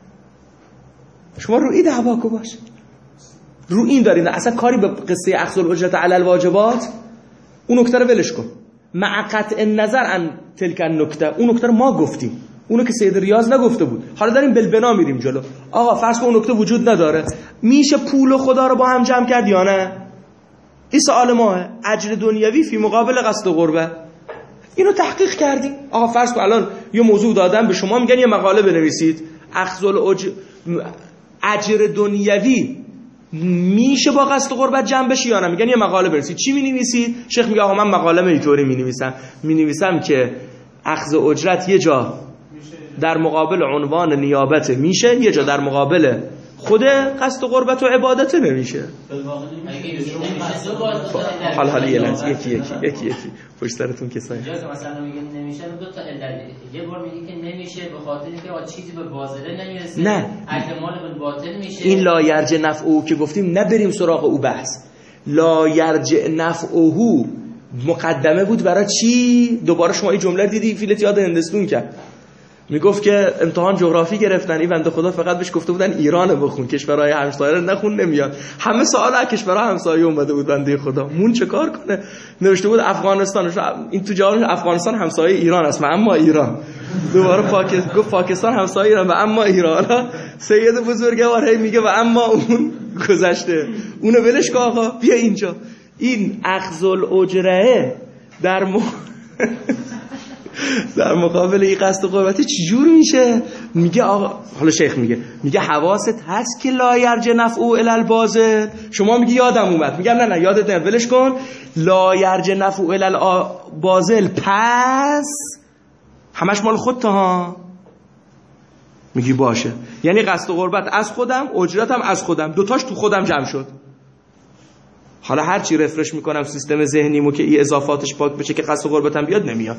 شما رو این دعوا کو باش. رو این دارین اصلا کاری به قصه اخذ الاجرت علی الواجبات. اون نکته رو ولش کن. مع قطع نظر عن تلک النکته، اون نکته رو ما گفتیم، اونو که سید ریاض نگفته بود. حالا داریم بالبنا میریم جلو. آقا فرض کن اون نکته وجود نداره، میشه پول و خدا رو با هم جمع کرد یا نه؟ این سوال ماه. اجر دنیوی فی مقابل قصد قربه، اینو تحقیق کردیم. آقا فرض کن الان یه موضوع دادن به شما، میگن یه مقاله بنویسید اخذ الاجر اجر دنیوی میشه با قصد قربت جمع بشه یا نه؟ میگن یه مقاله بنویسید. چی مینویسید؟ شیخ میگه آقا من مقاله اینطوری مینویسم مینویسم که اخذ اجرت یه جا در مقابل عنوان نیابت میشه، یه جا در مقابل خود قصد قربت و عبادت نمیشه. حال حالی یه لحظه یکی یکی یکی یکی پشت سرتون کسایی اینجا که مثلا میگه نمیشه دو تا علت. یه بار میگه که نمیشه به خاطر اینکه آ چیزی به بازله نمیرسه، نه احتمال به باطل میشه. این لا یرجع نفعه که گفتیم نبریم سراغ او بحث. لا یرجع نفعه مقدمه بود برای چی؟ دوباره شما این جمله دیدی فیلت یاد هندستون کرد. میگفت که امتحان جغرافی گرفتن، این بنده خدا فقط بهش گفته بودن ایران بخون، کشورهای همسایه رو نخون نمیاد. همه سوال از کشورهای همسایه اومده بود. بنده خدا مون چه کار کنه؟ نوشته بود افغانستان، این تو جواب افغانستان همسایه ایران است، اما ایران. دوباره پاکستان گفت پاکستان همسایه ایران و اما ایران. سید بزرگوار هی میگه و اما اون گذشته، اونو ولش کن آقا بیا اینجا. این اخذ الاجره در م... در مقابل این قصد قربتی چجور میشه؟ میگه آقا حالا شیخ میگه میگه حواست هست که لا یرجع نفعه الی الباطل. شما میگی یادم اومد، میگم نه نه یادت نمیاد، ولش کن. لا یرجع نفعه الی الباطل پس همش مال خودت ها. میگی باشه، یعنی قصد قربت از خودم، اجرتم از خودم، دوتاش تو خودم جمع شد. حالا هر چی رفرش میکنم سیستم ذهنیمو که این اضافاتش پاک بشه که قصد قربتم بیاد نمیاد.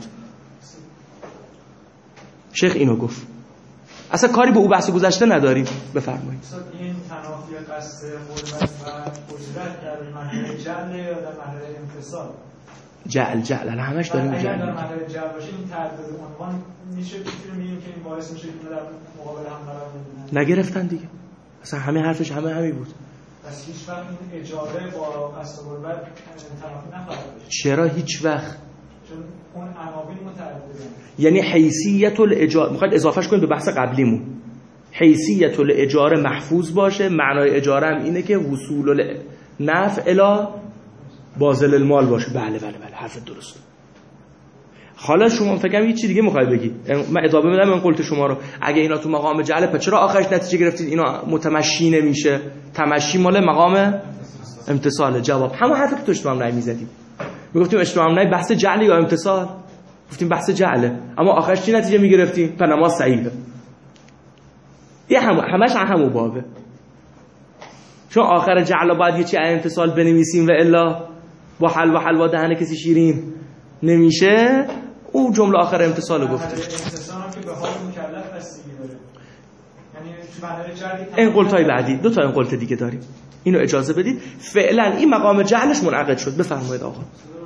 شیخ اینو گفت. اصلا کاری به او بحث گذشته نداریم. بفرمایید. این تنافی قصد قربت و اجرت در مرحله جمع یا در مرحله امتصال؟ جعل جعل الان همش داریم اگر جعل در مقاله جعل باشه این تعدد عنوان میشه میگیم که این باعث میشه که در مقابل هم قرار بگیرن. نگرفتن دیگه، اصلا همه حرفش همه همین بود. پس هیچ وقت این اجاره با قصد غربت تنافی نخواهد بشه. چرا هیچ وقت؟ چون اون عناوین متعددن. یعنی حیثیت الاجاره میخواد اضافهش کنید به بحث قبلیمون. حیثیت الاجاره محفوظ باشه، معنای اجاره هم اینه که وصول النفع الی باذل المال باشه. بله بله بله حرف درسته. حالا شما فکر کنم یه چیز دیگه میخوای بگی، من اضافه میدم این قولت شما رو. اگه اینا تو مقام جعل، پس چرا آخرش نتیجه گرفتید اینا متمشی نمیشه؟ تمشی مال مقام امتصال. جواب همون حرفی که تو اجتماع رأی میزدیم، میگفتیم اجتماع رأی بحث جعل یا امتصال، گفتیم بحث جعله، اما آخرش چی نتیجه میگرفتیم؟ په نماز صحیحه. یه هم همش همون بابه، چون آخر جعل باید یه چی امتصال بنویسیم و الا با حلوا حلوا دهن کسی شیرین نمیشه. او جمله آخر امتصال گفته. امتصال هم که به حال مکلف بستگی داره. یعنی تو بنابراین جعل این قولتای بعدی دو تا این قولت دیگه داریم، اینو اجازه بدید. فعلا این مقام جعلش منعقد شد. بفرمایید آقا.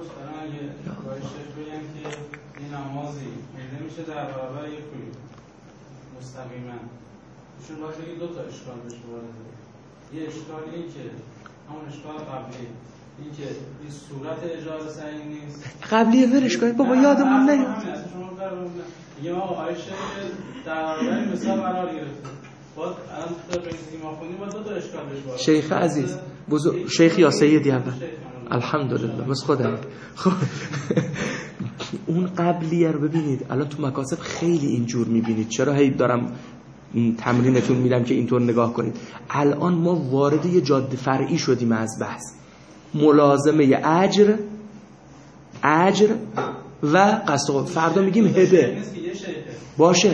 در برابر یک پول مستقیما چون باید بگید دو تا اشکال بهش وارده. یه اشکال این که همون اشکال قبلی این که این صورت اجاره صحیح نیست. قبلیه ورش کنید بابا، یادمون نمیاد. یه ما آیشه در برابر مثال قرار گرفته. باید الان تو بگید ما خونیم باید دو تا اشکال بهش وارده. شیخ عزیز بزرگ شیخ یا سیدی اول الحمدلله بس خدا. خب اون قبلیه رو ببینید، الان تو مکاسب خیلی اینجور میبینید. چرا هی دارم تمرینتون میدم که اینطور نگاه کنید. الان ما وارد یه جاده فرعی شدیم از بحث، ملازمه اجر اجر و قصد. فردا میگیم هبه باشه.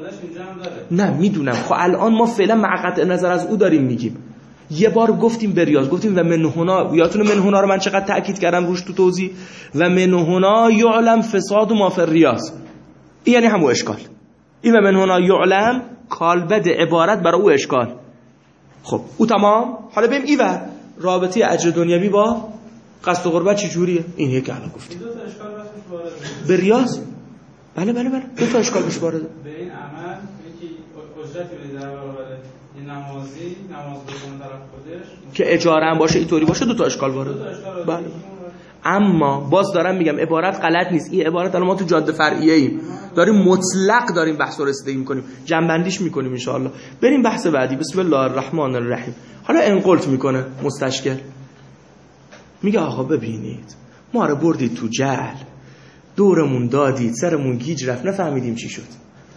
نه میدونم، خب الان ما فعلا معقد نظر از او داریم میگیم. یه بار گفتیم بریاض، گفتیم و من هنا، یادتونه من هنا رو من چقدر تأکید کردم روش تو توضیح، و من هنا یعلم فساد ما فی الریاض. این یعنی همون اشکال. این و من هنا یعلم کالبد عبارت برای او اشکال. خب او تمام. حالا بریم ایور رابطه اجر دنیوی با قصد و غربت چه جوریه؟ این یکی الان گفتیم. دو تا اشکال بهش وارده. بریاض بله بله بله دو تا اشکال بهش وارده. به این عمل یکی اجرتی بدید در برابر این نمازی نماز بخونه طرف خودش که اجاره هم باشه اینطوری باشه، دو تا اشکال وارده. بله. اما باز دارم میگم عبارت غلط نیست. این عبارت الان ما تو جاده فرعیه ایم، داریم مطلق داریم بحث رو رسیدگی میکنیم، جنبندیش میکنیم ان شاء الله. بریم بحث بعدی. بسم الله الرحمن الرحیم. حالا انقلت میکنه مستشکل، میگه آقا ببینید ما رو بردید تو جهل، دورمون دادید، سرمون گیج رفت، نفهمیدیم چی شد.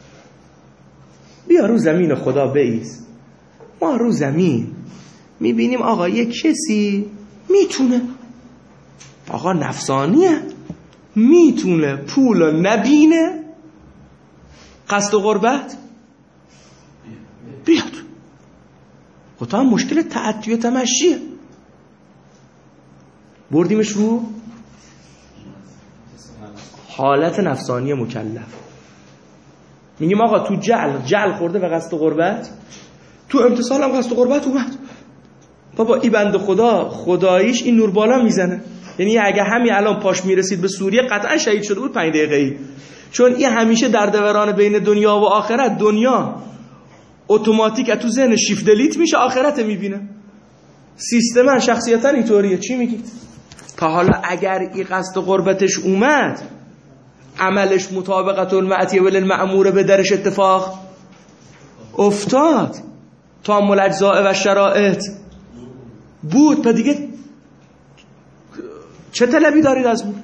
بیا رو زمین خدا بایست. ما رو زمین میبینیم آقا یک کسی میتونه، آقا نفسانیه، میتونه پول نبینه قصد و غربت بیاد. خب تا هم مشکل تعدی و تمشیه، بردیمش رو حالت نفسانی مکلف. میگیم آقا تو جعل جعل خورده به قصد و غربت، تو امتصال هم قصد و غربت اومد. بابا این بنده خدا خداییش این نور بالا میزنه. یعنی اگه همین الان پاش میرسید به سوریه قطعا شهید شده بود پنج دقیقه‌ای. چون این همیشه در دوران بین دنیا و آخرت، دنیا اتوماتیک تو ذهن شیفت دلیت میشه، آخرت میبینه. سیستما شخصیتا اینطوریه. چی میگید؟ تا حالا اگر این قصد قربتش اومد، عملش مطابقت المعتیه بالمأمور به درش اتفاق افتاد، تام الاجزاء و شرائط بود، تا دیگه چه طلبی دارید از اون؟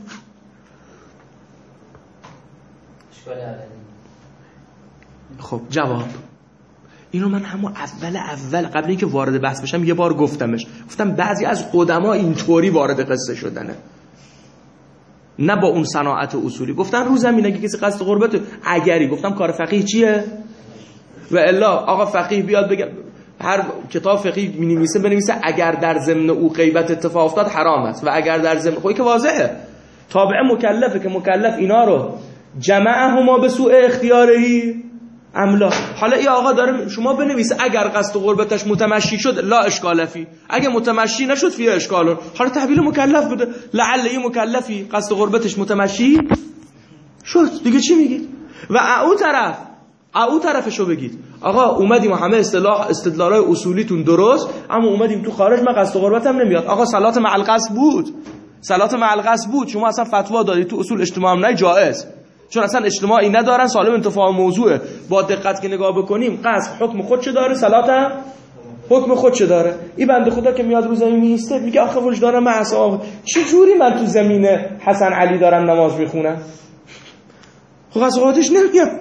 خب جواب اینو من همون اول اول قبل اینکه وارد بحث بشم یه بار گفتمش. گفتم بعضی از قدما اینطوری وارد قصه شدنه، نه با اون صناعت اصولی. گفتن رو زمین اگه کسی قصد قربت اگری، گفتم کار فقیه چیه؟ و الا آقا فقیه بیاد بگه، هر کتاب فقیه می‌نویسه بنویسه اگر در ضمن او غیبت اتفاق افتاد حرام است، و اگر در ضمن خودی که واضحه تابع مکلفه که مکلف اینا رو جمعهما به سوء اختیارهی املا. حالا این آقا داره شما بنویس اگر قصد قربتش متمشی شد لا اشکال فی، اگه متمشی نشد فی اشکال. حالا تحویل مکلف بده، لعل این مکلفی قصد قربتش متمشی شد، دیگه چی میگید؟ و او طرف او طرفشو بگید آقا اومدیم همه اصطلاح استدلالای اصولیتون درست، اما اومدیم تو خارج من قصد قربتم نمیاد. آقا صلات مع القصد بود، صلات مع القصد بود، شما اصلا فتوا دادید تو اصول اجتماع هم نه جائز، چون اصلا اجتماعی ندارن، سالم انتفاع موضوعه. با دقت که نگاه بکنیم قصد حکم خودش داره، صلات هم حکم خودش داره. این بنده خدا که میاد رو زمین میسته میگه آخه وجدان من اصلا چه جوری من تو زمین حسن علی دارم نماز میخونم؟ خب قصد قربتش نمیاد.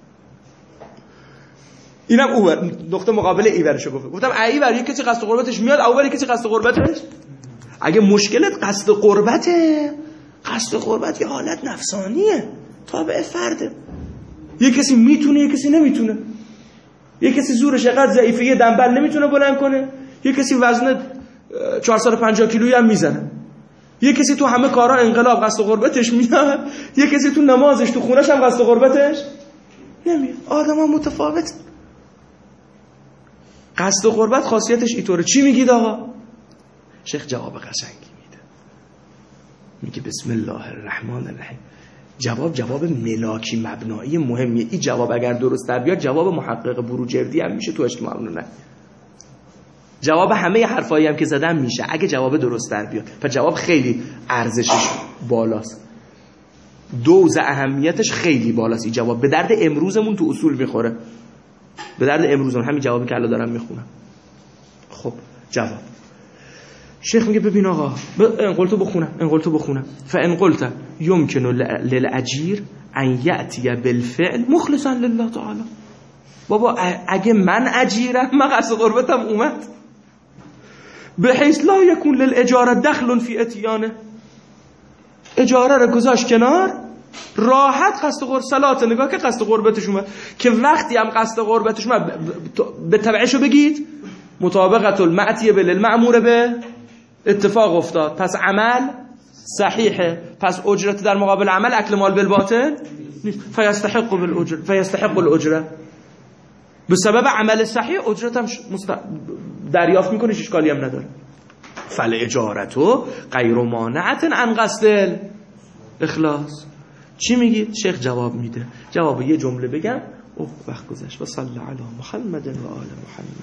اینم اوور نقطه مقابل ایورشو گفت. گفتم ایور یک کسی قصد قربتش میاد، اوور یک کسی قصد قربتش. اگه مشکلت قصد قربته، قصد قربت یه حالت نفسانیه، تابع فرده. یه کسی میتونه، یه کسی نمیتونه. یه کسی زورش قد ضعیفه، یه دنبل نمیتونه بلند کنه. یه کسی وزن چهارصد و پنجاه کیلویی هم میزنه. یه کسی تو همه کارا انقلاب قصد قربتش میاد، یه کسی تو نمازش تو خونش هم قصد قربتش نمیاد. آدم‌ها متفاوت. قصد قربت خاصیتش اینطوره. چی میگید آقا؟ شیخ جواب قشنگی میده، میگه بسم الله الرحمن الرحیم. جواب جواب ملاکی مبنایی مهمیه. این جواب اگر درست در بیاد جواب محقق بروجردی هم میشه تو اجتماع نه. جواب همه حرفایی هم که زدم میشه اگه جواب درست در بیاد. پس جواب خیلی ارزشش بالاست، دوز اهمیتش خیلی بالاست. این جواب به درد امروزمون تو اصول میخوره، به درد امروزمون. همین جوابی که الان دارم میخونم. خب جواب شیخ میگه ببین آقا ان قلتو بخونم ان قلتو بخونم فان قلت يمكن للاجير ان ياتي بالفعل مخلصا لله تعالی. بابا اگه من اجیرم، من قصد قربتم اومد، بحيث لا يكون للاجاره دخل في اتيانه، اجاره رو گذاشت کنار، راحت قصد قربت صلات نگاه که قصد قربتش اومد، که وقتی هم قصد قربتش اومد به تبعشو بگید مطابقت المعتیه بالمأمور به اتفاق افتاد، پس عمل صحیحه، پس اجرت در مقابل عمل اکل مال بالباطل فیستحق بالاجر فیستحق الاجره، به سبب عمل صحیح اجرت هم مست... دریافت میکنه، اشکالی هم نداره. فل اجارتو غیر مانعت عن قصد اخلاص. چی میگید؟ شیخ جواب میده. جواب یه جمله بگم اوه وقت گذشت. و صلی علی محمد و آل محمد.